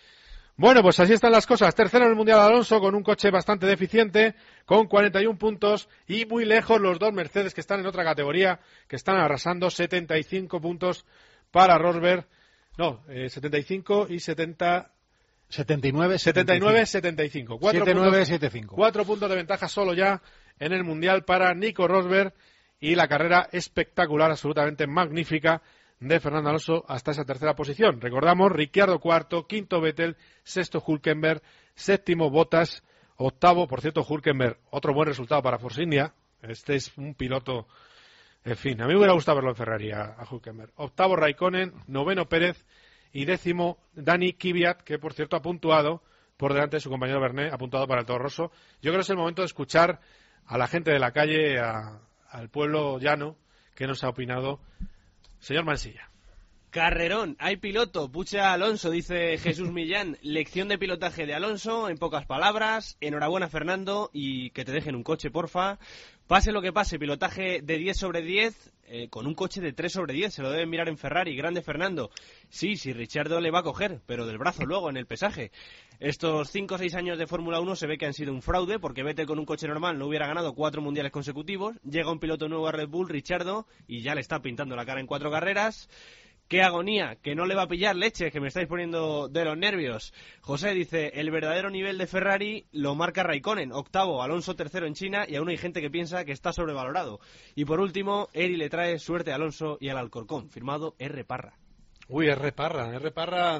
Bueno, pues así están las cosas. Tercero en el Mundial Alonso, con un coche bastante deficiente, con cuarenta y uno puntos, y muy lejos los dos Mercedes que están en otra categoría, que están arrasando, setenta y cinco puntos para Rosberg. No, eh, setenta y cinco y setenta... setenta y nueve, setenta y nueve, setenta y cinco. Cuatro setenta y nueve, puntos- setenta y cinco. Cuatro puntos de ventaja solo ya en el Mundial para Nico Rosberg, y la carrera espectacular, absolutamente magnífica, de Fernando Alonso hasta esa tercera posición. Recordamos, Ricciardo cuarto, quinto Vettel, sexto Hülkenberg, séptimo Bottas, octavo, por cierto, Hülkenberg, otro buen resultado para Force India. Este es un piloto, en fin, a mí me hubiera gustado verlo en Ferrari a, a Hülkenberg. Octavo Raikkonen, noveno Pérez y décimo Dani Kvyat, que por cierto ha puntuado por delante de su compañero Bernet, ha puntuado para el Toro Rosso. Yo creo que es el momento de escuchar a la gente de la calle, a- al pueblo llano, que nos ha opinado. Señor Mansilla. Carrerón, hay piloto, pucha Alonso, dice Jesús Millán. Lección de pilotaje de Alonso, en pocas palabras. Enhorabuena, Fernando, y que te dejen un coche, porfa. Pase lo que pase, pilotaje de diez sobre diez, eh, con un coche de tres sobre diez. Se lo deben mirar en Ferrari. Grande Fernando. Sí, sí, Ricciardo le va a coger, pero del brazo luego, en el pesaje. Estos cinco o seis años de Fórmula uno se ve que han sido un fraude, porque Vettel con un coche normal no hubiera ganado cuatro mundiales consecutivos. Llega un piloto nuevo a Red Bull, Ricciardo, y ya le está pintando la cara en cuatro carreras. ¡Qué agonía! Que no le va a pillar leche, que me estáis poniendo de los nervios. José dice, el verdadero nivel de Ferrari lo marca Raikkonen, octavo, Alonso tercero en China, y aún hay gente que piensa que está sobrevalorado. Y por último, Eri le trae suerte a Alonso y al Alcorcón, firmado R. Parra. Uy, R. Parra. R. Parra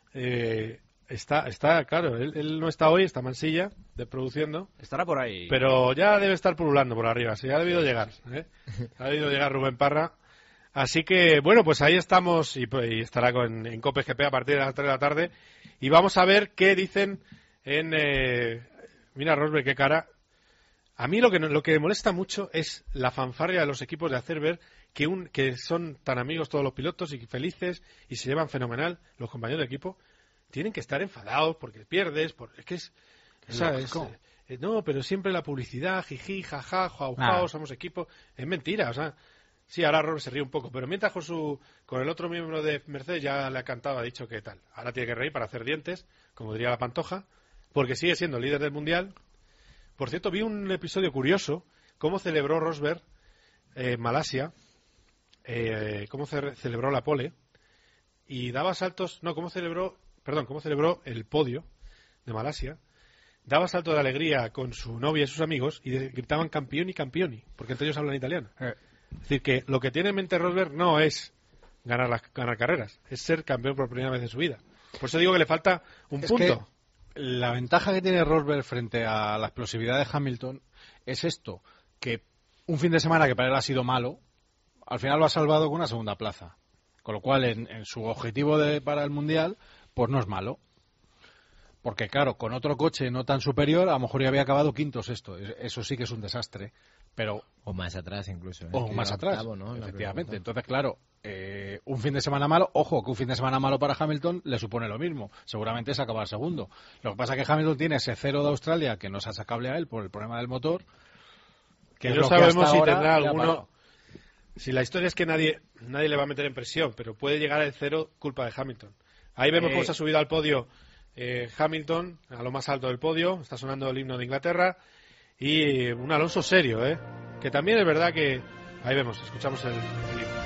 eh, está, está, claro, él, él no está hoy, está Mansilla, de produciendo, Estará por ahí. pero ya debe estar pululando por arriba, sí, ha debido llegar, ¿eh? Ha debido llegar Rubén Parra. Así que, bueno, pues ahí estamos, y, pues, y estará con, en Cope G P a partir de las tres de la tarde, y vamos a ver qué dicen en... Eh, mira, Rosberg, qué cara. A mí lo que, no- lo que me molesta mucho es la fanfarria de los equipos de hacer ver que, un, que son tan amigos todos los pilotos y felices y se llevan fenomenal los compañeros de equipo. Tienen que estar enfadados porque pierdes, porque es que es... ¿sabes? Lógico. Eh, no, pero siempre la publicidad, jiji, jaja, jau, Nah. jau, somos equipo. Es mentira, o sea... Sí, ahora Robert se ríe un poco, pero mientras con, su, con el otro miembro de Mercedes ya le ha cantado, ha dicho que tal. Ahora tiene que reír para hacer dientes, como diría la Pantoja, porque sigue siendo líder del Mundial. Por cierto, vi un episodio curioso, cómo celebró Rosberg eh, Malasia, eh, cómo ce- celebró la pole, y daba saltos, no, cómo celebró, perdón, cómo celebró el podio de Malasia, daba saltos de alegría con su novia y sus amigos, y de- gritaban campioni, campioni, porque entre ellos hablan italiano. Eh. Es decir, que lo que tiene en mente Rosberg no es ganar las ganar carreras, es ser campeón por primera vez en su vida. Por eso digo que le falta un es punto. Que la ventaja que tiene Rosberg frente a la explosividad de Hamilton es esto, que un fin de semana que para él ha sido malo, al final lo ha salvado con una segunda plaza. Con lo cual, en, en su objetivo de, para el Mundial, pues no es malo. Porque, claro, con otro coche no tan superior, a lo mejor ya había acabado quinto o sexto. Eso sí que es un desastre. Pero o más atrás incluso. ¿eh? O más atrás, octavo, ¿no? Efectivamente. Entonces, claro, eh, un fin de semana malo, ojo, que un fin de semana malo para Hamilton le supone lo mismo. Seguramente es acabar segundo. Lo que pasa es que Hamilton tiene ese cero de Australia que no es achacable a él por el problema del motor. Que no es lo sabemos que hasta si ahora tendrá le ha alguno... parado. Si la historia es que nadie nadie le va a meter en presión, pero puede llegar al cero culpa de Hamilton. Ahí vemos Eh, cómo se ha subido al podio eh, Hamilton, a lo más alto del podio, está sonando el himno de Inglaterra, y un Alonso serio, ¿eh? Que también es verdad que... Ahí vemos, escuchamos el, el himno.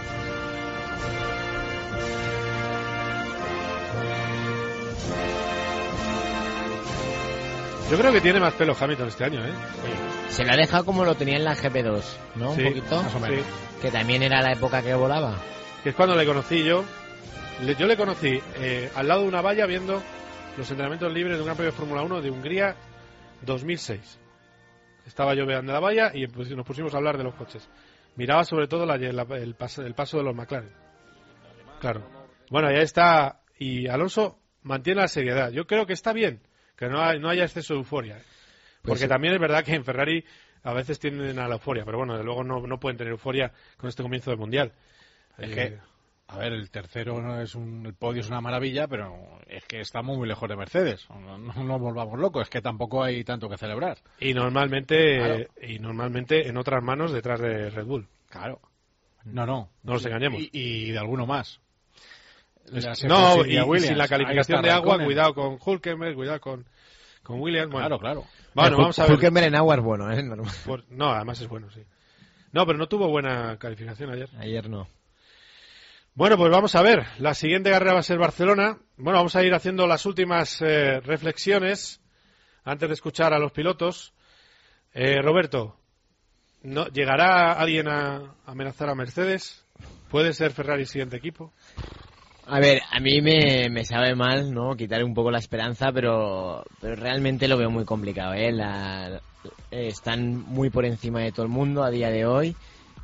Yo creo que tiene más pelo Hamilton este año, ¿eh? Se lo ha dejado como lo tenía en la G P dos, ¿no? Sí, un poquito. más o menos. Que también era la época que volaba. Que es cuando le conocí yo. Le- yo le conocí eh, al lado de una valla viendo los entrenamientos libres de un Gran Premio de Fórmula uno de Hungría dos mil seis. Estaba yo veando la valla y pues, nos pusimos a hablar de los coches. Miraba sobre todo la- la- el, paso, el paso de los McLaren. Claro. Bueno, ya está. Y Alonso mantiene la seriedad. Yo creo que está bien que no, hay- no haya exceso de euforia. ¿eh? Pues Porque sí. también es verdad que en Ferrari a veces tienden a la euforia, pero bueno, de luego no, no pueden tener euforia con este comienzo del Mundial. Es Eh, que, a ver, el tercero no es un, el podio es una maravilla, pero es que estamos muy lejos de Mercedes. No, no nos volvamos locos, es que tampoco hay tanto que celebrar. Y normalmente, Claro. y normalmente en otras manos detrás de Red Bull. Claro. No, no. No nos engañemos. Y, y de alguno más. Es- Ya se no, fue y, Silvia y Williams. sin la Ahí calificación está de agua, Raikkonen. cuidado con Hülkenberg, cuidado con, con Williams. Bueno, Claro, claro. Bueno, vamos a ver. Hülkenberg en agua es bueno, ¿eh? Normal. Por- no, además es bueno, sí. No, pero no tuvo buena calificación ayer. Ayer no. Bueno, pues vamos a ver. La siguiente carrera va a ser Barcelona. Bueno, vamos a ir haciendo las últimas eh, reflexiones antes de escuchar a los pilotos. Eh, Roberto, ¿no, ¿llegará alguien a amenazar a Mercedes? ¿Puede ser Ferrari el siguiente equipo? A ver, a mí me, me sabe mal, ¿no? Quitar un poco la esperanza, pero, pero realmente lo veo muy complicado, ¿eh? La, eh, están muy por encima de todo el mundo a día de hoy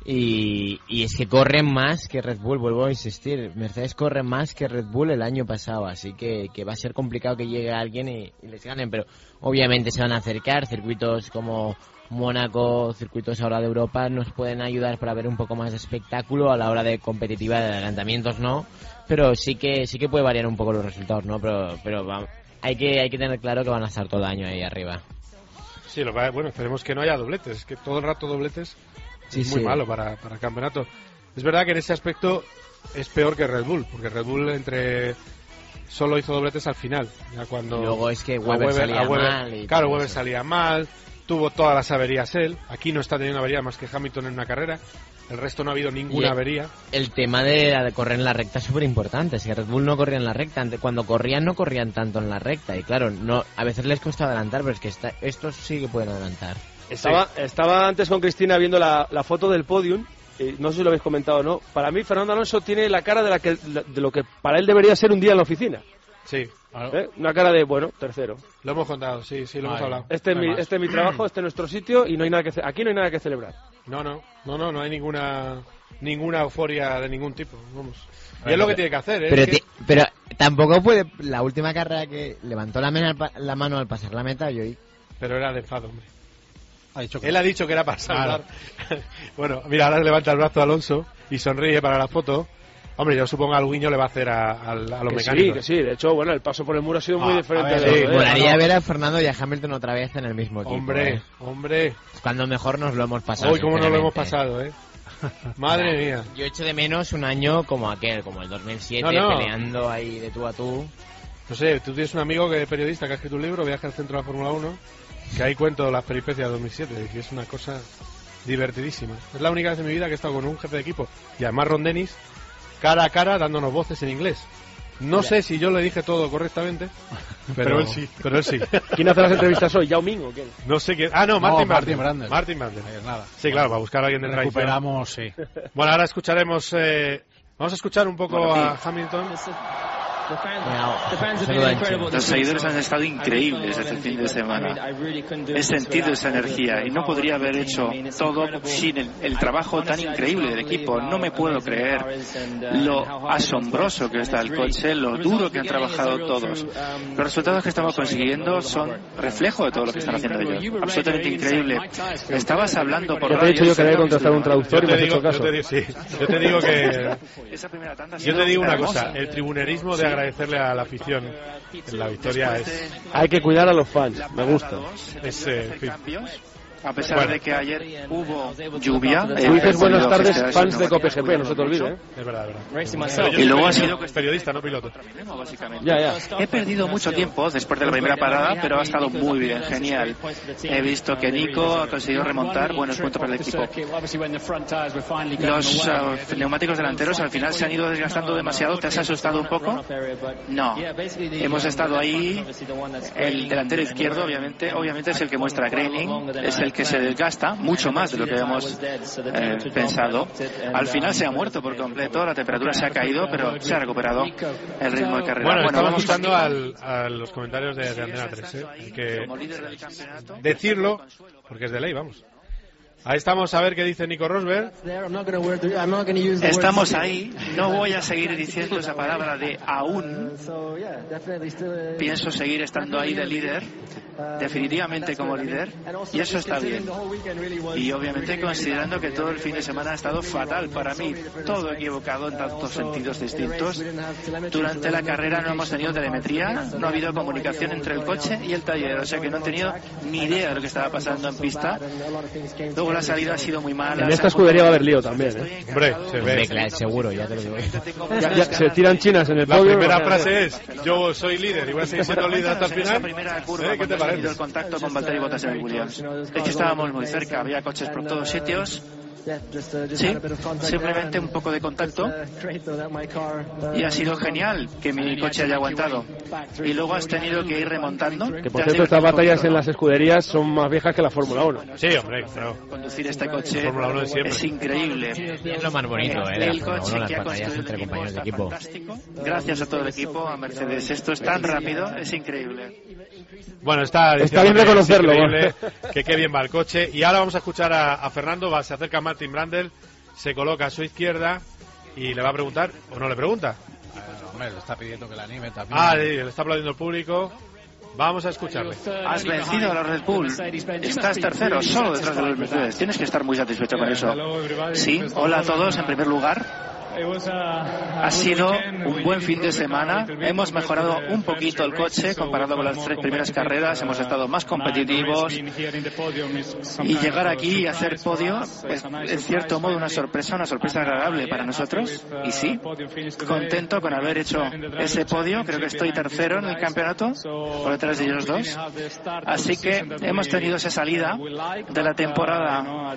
y, y es que corren más que Red Bull, vuelvo a insistir. Mercedes corre más que Red Bull el año pasado, así que, que va a ser complicado que llegue alguien y, y les ganen, pero obviamente se van a acercar. Circuitos como Mónaco, circuitos ahora de Europa nos pueden ayudar para ver un poco más de espectáculo a la hora de competitiva, de adelantamientos no, pero sí que sí que puede variar un poco los resultados, ¿no? Pero pero va- hay que hay que tener claro que van a estar todo el año ahí arriba. Sí, lo que- bueno, esperemos que no haya dobletes. Es que todo el rato dobletes Sí, es muy sí. malo para, para el campeonato. Es verdad que en ese aspecto es peor que Red Bull, porque Red Bull entre solo hizo dobletes al final, ya cuando Y luego es que a Weber salía a Weber- mal y claro, todo Weber eso. salía mal, tuvo todas las averías él. Aquí no está teniendo avería más que Hamilton en una carrera. El resto no ha habido ninguna Y- avería. El tema de, de correr en la recta es súper importante. Si Red Bull no corría en la recta, ante- cuando corrían no corrían tanto en la recta. Y claro, no a veces les cuesta adelantar, pero es que esta- estos sí que pueden adelantar. Estaba, estaba antes con Cristina viendo la, la foto del podium. eh, no sé si lo habéis comentado o no. Para mí, Fernando Alonso tiene la cara de, la que, de lo que para él debería ser un día en la oficina. Sí, ¿eh? Una cara de, bueno, tercero. lo hemos contado, sí, sí, lo hemos Ay. hablado. Este es, No hay mi, más. este es mi trabajo, este es nuestro sitio y no hay nada que ce- aquí no hay nada que celebrar. No, no, no, no, no hay ninguna ninguna euforia de ningún tipo, vamos. Y ver, es lo lo que que- tiene que hacer, ¿eh? Pero, Es que- ti- pero tampoco puede. La última carrera que levantó la, mena al pa- la mano al pasar la meta, yo pero era de enfado, hombre. Ha dicho que Él ha dicho que era para saludar. Bueno, mira, ahora levanta el brazo Alonso y sonríe para la foto. Hombre, yo supongo que Alguiño le va a hacer a, a- a los Que sí, mecánicos. que sí. De hecho, bueno, el paso por el muro ha sido muy Ah, diferente. a ver, de lo sí, de- molaría no, ver a Fernando y a Hamilton otra vez en el mismo equipo. Hombre, ¿eh? hombre. Cuando mejor nos lo hemos pasado. Hoy cómo nos lo hemos sinceramente. pasado, ¿eh? Madre mía. Yo echo de menos un año como aquel, como el dos mil siete, No, no. peleando ahí de tú a tú. No sé, tú tienes un amigo que es periodista que ha escrito un libro, Viaje al centro de la Fórmula uno, que ahí cuento las peripecias de dos mil siete, y es una cosa divertidísima. Es la única vez en mi vida que he estado con un jefe de equipo, y además Ron Dennis, cara a cara, dándonos voces en inglés. No sé si yo le dije todo correctamente, pero, Pero él sí. Pero él sí. ¿Quién hace las entrevistas hoy? ¿Yao Ming o quién? No sé qué. Ah, no, Martin No, Martin Brundle. Brundle. Martin Brundle. Ahí es nada. Sí, claro, para buscar a alguien de traición. Recuperamos, sí. Bueno, ahora escucharemos eh, Vamos a escuchar un poco a Hamilton. Los seguidores han estado increíbles este fin de semana. He sentido esa energía y no podría haber hecho todo sin el, el trabajo tan increíble del equipo. No me puedo creer lo asombroso que está el coche, lo duro que han trabajado todos. Los resultados que estamos consiguiendo son reflejo de todo lo que están haciendo ellos. Absolutamente increíble. Estabas hablando por radio. Te he dicho yo que había contratado un traductor y me has hecho caso. Yo te, sí, yo te digo que... Yo te digo una cosa, el tribunerismo de agradecerle a la afición en la victoria es... Hay que cuidar a los fans, me gusta. Es, eh, a pesar bueno. de que ayer hubo lluvia. Tú dices buenas tardes, fans de COPGP, no se te olvide. ¿eh? Es verdad, es verdad. Y luego ha sido periodista, no piloto. Ya, ya. He perdido mucho tiempo después de la primera parada, pero ha estado muy bien, genial. He visto que Nico ha conseguido remontar buenos puntos para el equipo. Los uh, neumáticos delanteros al final se han ido desgastando demasiado. ¿Te has asustado un poco? No. Hemos estado ahí. El delantero izquierdo, obviamente, obviamente es el que muestra Graining, es el que se desgasta mucho más de lo que habíamos eh, pensado. Al final se ha muerto por completo, la temperatura se ha caído, pero se ha recuperado el ritmo de carrera. Bueno, bueno estamos gustando al, a los comentarios de, de Antena tres, ¿eh? Hay que decirlo, porque es de ley, vamos. Ahí estamos a ver qué dice Nico Rosberg. Estamos ahí. No voy a seguir diciendo esa palabra de aún. Pienso seguir estando ahí de líder, definitivamente como líder, y eso está bien. Y obviamente considerando que todo el fin de semana ha estado fatal para mí, todo equivocado en tantos sentidos distintos. Durante la carrera no hemos tenido telemetría, no ha habido comunicación entre el coche y el taller, o sea que no he tenido ni idea de lo que estaba pasando en pista. Luego la salida ha sido muy mala. En esta escudería va a haber lío también, ¿eh? Hombre, se ve. Hombre, seguro, ya te lo digo. Ya, ya, se tiran chinas en el podio. La primera frase es, yo soy líder y voy a seguir siendo líder hasta el final. Primera curva, ¿eh? ¿Qué te parece? El contacto con Valtteri Bottas en el Williams. Es que estábamos muy cerca, había coches por todos sitios. Sí, simplemente un poco de contacto y ha sido genial que mi coche haya aguantado. Y luego has tenido que ir remontando. Que por cierto, estas batallas en las escuderías son más viejas que la Fórmula uno. Sí, hombre, claro. Conducir este coche es increíble. Es lo más bonito, ¿eh? El coche que ha construido entre compañeros de equipo. Gracias a todo el equipo, a Mercedes. Esto es tan rápido, es increíble. Bueno, está, está bien reconocerlo. Que qué bien va el coche. Y ahora vamos a escuchar a, a Fernando. Va, se acerca a Martin Brundle, se coloca a su izquierda y le va a preguntar, o no le pregunta. Bueno, hombre, le está pidiendo que la anime también. Ah, sí, le está aplaudiendo el público. Vamos a escucharle. Has vencido a la Red Bull. Estás tercero, solo detrás de los Mercedes. Tienes que estar muy satisfecho con eso. Sí, hola a todos en primer lugar. Ha sido un buen fin de semana. Hemos mejorado un poquito el coche comparado con las tres primeras carreras. Hemos estado más competitivos. Y llegar aquí y hacer podio es, en cierto modo, una sorpresa, una sorpresa agradable para nosotros. Y sí, contento con haber hecho ese podio. Creo que estoy tercero en el campeonato, por detrás de ellos dos. Así que hemos tenido esa salida de la temporada,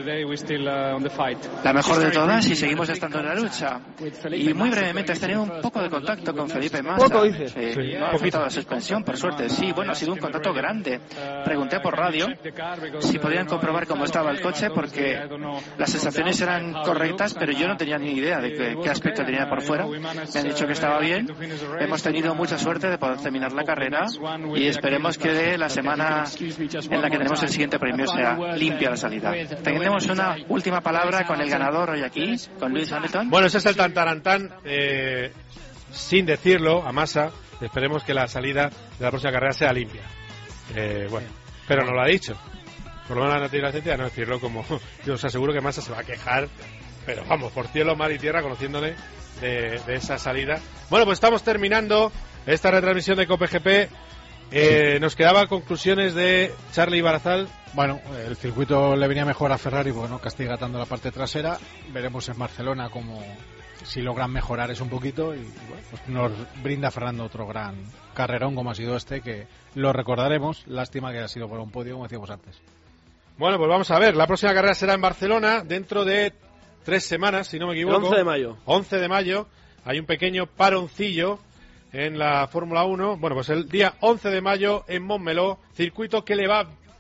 la mejor de todas, y seguimos estando en la lucha. Y muy brevemente, has tenido un poco de contacto con Felipe Massa. ¿Poco dices? Eh, sí, no ha afectado la suspensión, por suerte. Sí, bueno, ha sido un contacto grande. Pregunté por radio si podían comprobar cómo estaba el coche, porque las sensaciones eran correctas, pero yo no tenía ni idea de qué, qué aspecto tenía por fuera. Me han dicho que estaba bien. Hemos tenido mucha suerte de poder terminar la carrera y esperemos que la semana en la que tenemos el siguiente premio sea limpia la salida. Tenemos una última palabra con el ganador hoy aquí, con Lewis Hamilton. Bueno, ese es el tantarantán, eh, sin decirlo, a Massa. Esperemos que la salida de la próxima carrera sea limpia. Eh, bueno, pero no lo ha dicho. Por lo menos no tiene la licencia de no decirlo, como yo os aseguro que Massa se va a quejar, pero vamos, por cielo, mar y tierra, conociéndole de, de esa salida. Bueno, pues estamos terminando esta retransmisión de COPGP. Eh, nos quedaban conclusiones de Charlie Barazal. Bueno, el circuito le venía mejor a Ferrari, bueno, castiga tanto la parte trasera. Veremos en Barcelona cómo, si logran mejorar eso un poquito, y bueno, pues nos brinda Fernando otro gran carrerón como ha sido este, que lo recordaremos. Lástima que haya sido por un podio, como decíamos antes. Bueno, pues vamos a ver, la próxima carrera será en Barcelona dentro de tres semanas, si no me equivoco. El once de mayo. once de mayo, hay un pequeño paroncillo en la Fórmula uno. Bueno, pues el día once de mayo en Montmeló, circuito que le va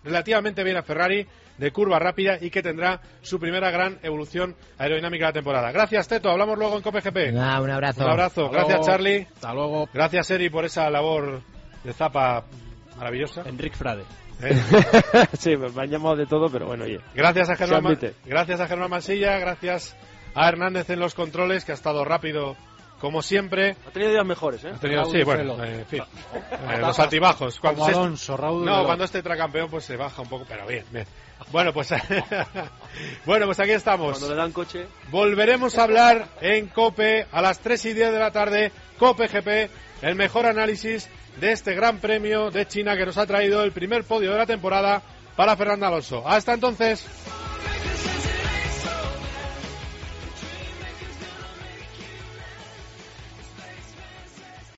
relativamente bien a Ferrari, de curva rápida y que tendrá su primera gran evolución aerodinámica de la temporada. Gracias, Teto. Hablamos luego en Cope G P. Nah, un abrazo. Un abrazo. Hasta Gracias, luego. Charlie. Hasta luego. Gracias, Eri, por esa labor de zapa maravillosa. Enric Frade. ¿Eh? Sí, me han llamado de todo, pero bueno, oye. Gracias a Germán, Se admite. Ma- gracias a Germán Mansilla, gracias a Hernández en los controles, que ha estado rápido como siempre. Ha tenido días mejores, ¿eh? Ha tenido, Raúl sí, bueno, Felo. eh, en fin, eh, los altibajos. Cuando Como se- Alonso, Raúl no, Felo. cuando este tracampeón pues se baja un poco, pero bien, bien. Bueno, pues bueno, pues aquí estamos. Cuando le dan coche. Volveremos a hablar en COPE a las tres y diez de la tarde, COPE G P, el mejor análisis de este Gran Premio de China que nos ha traído el primer podio de la temporada para Fernando Alonso. Hasta entonces.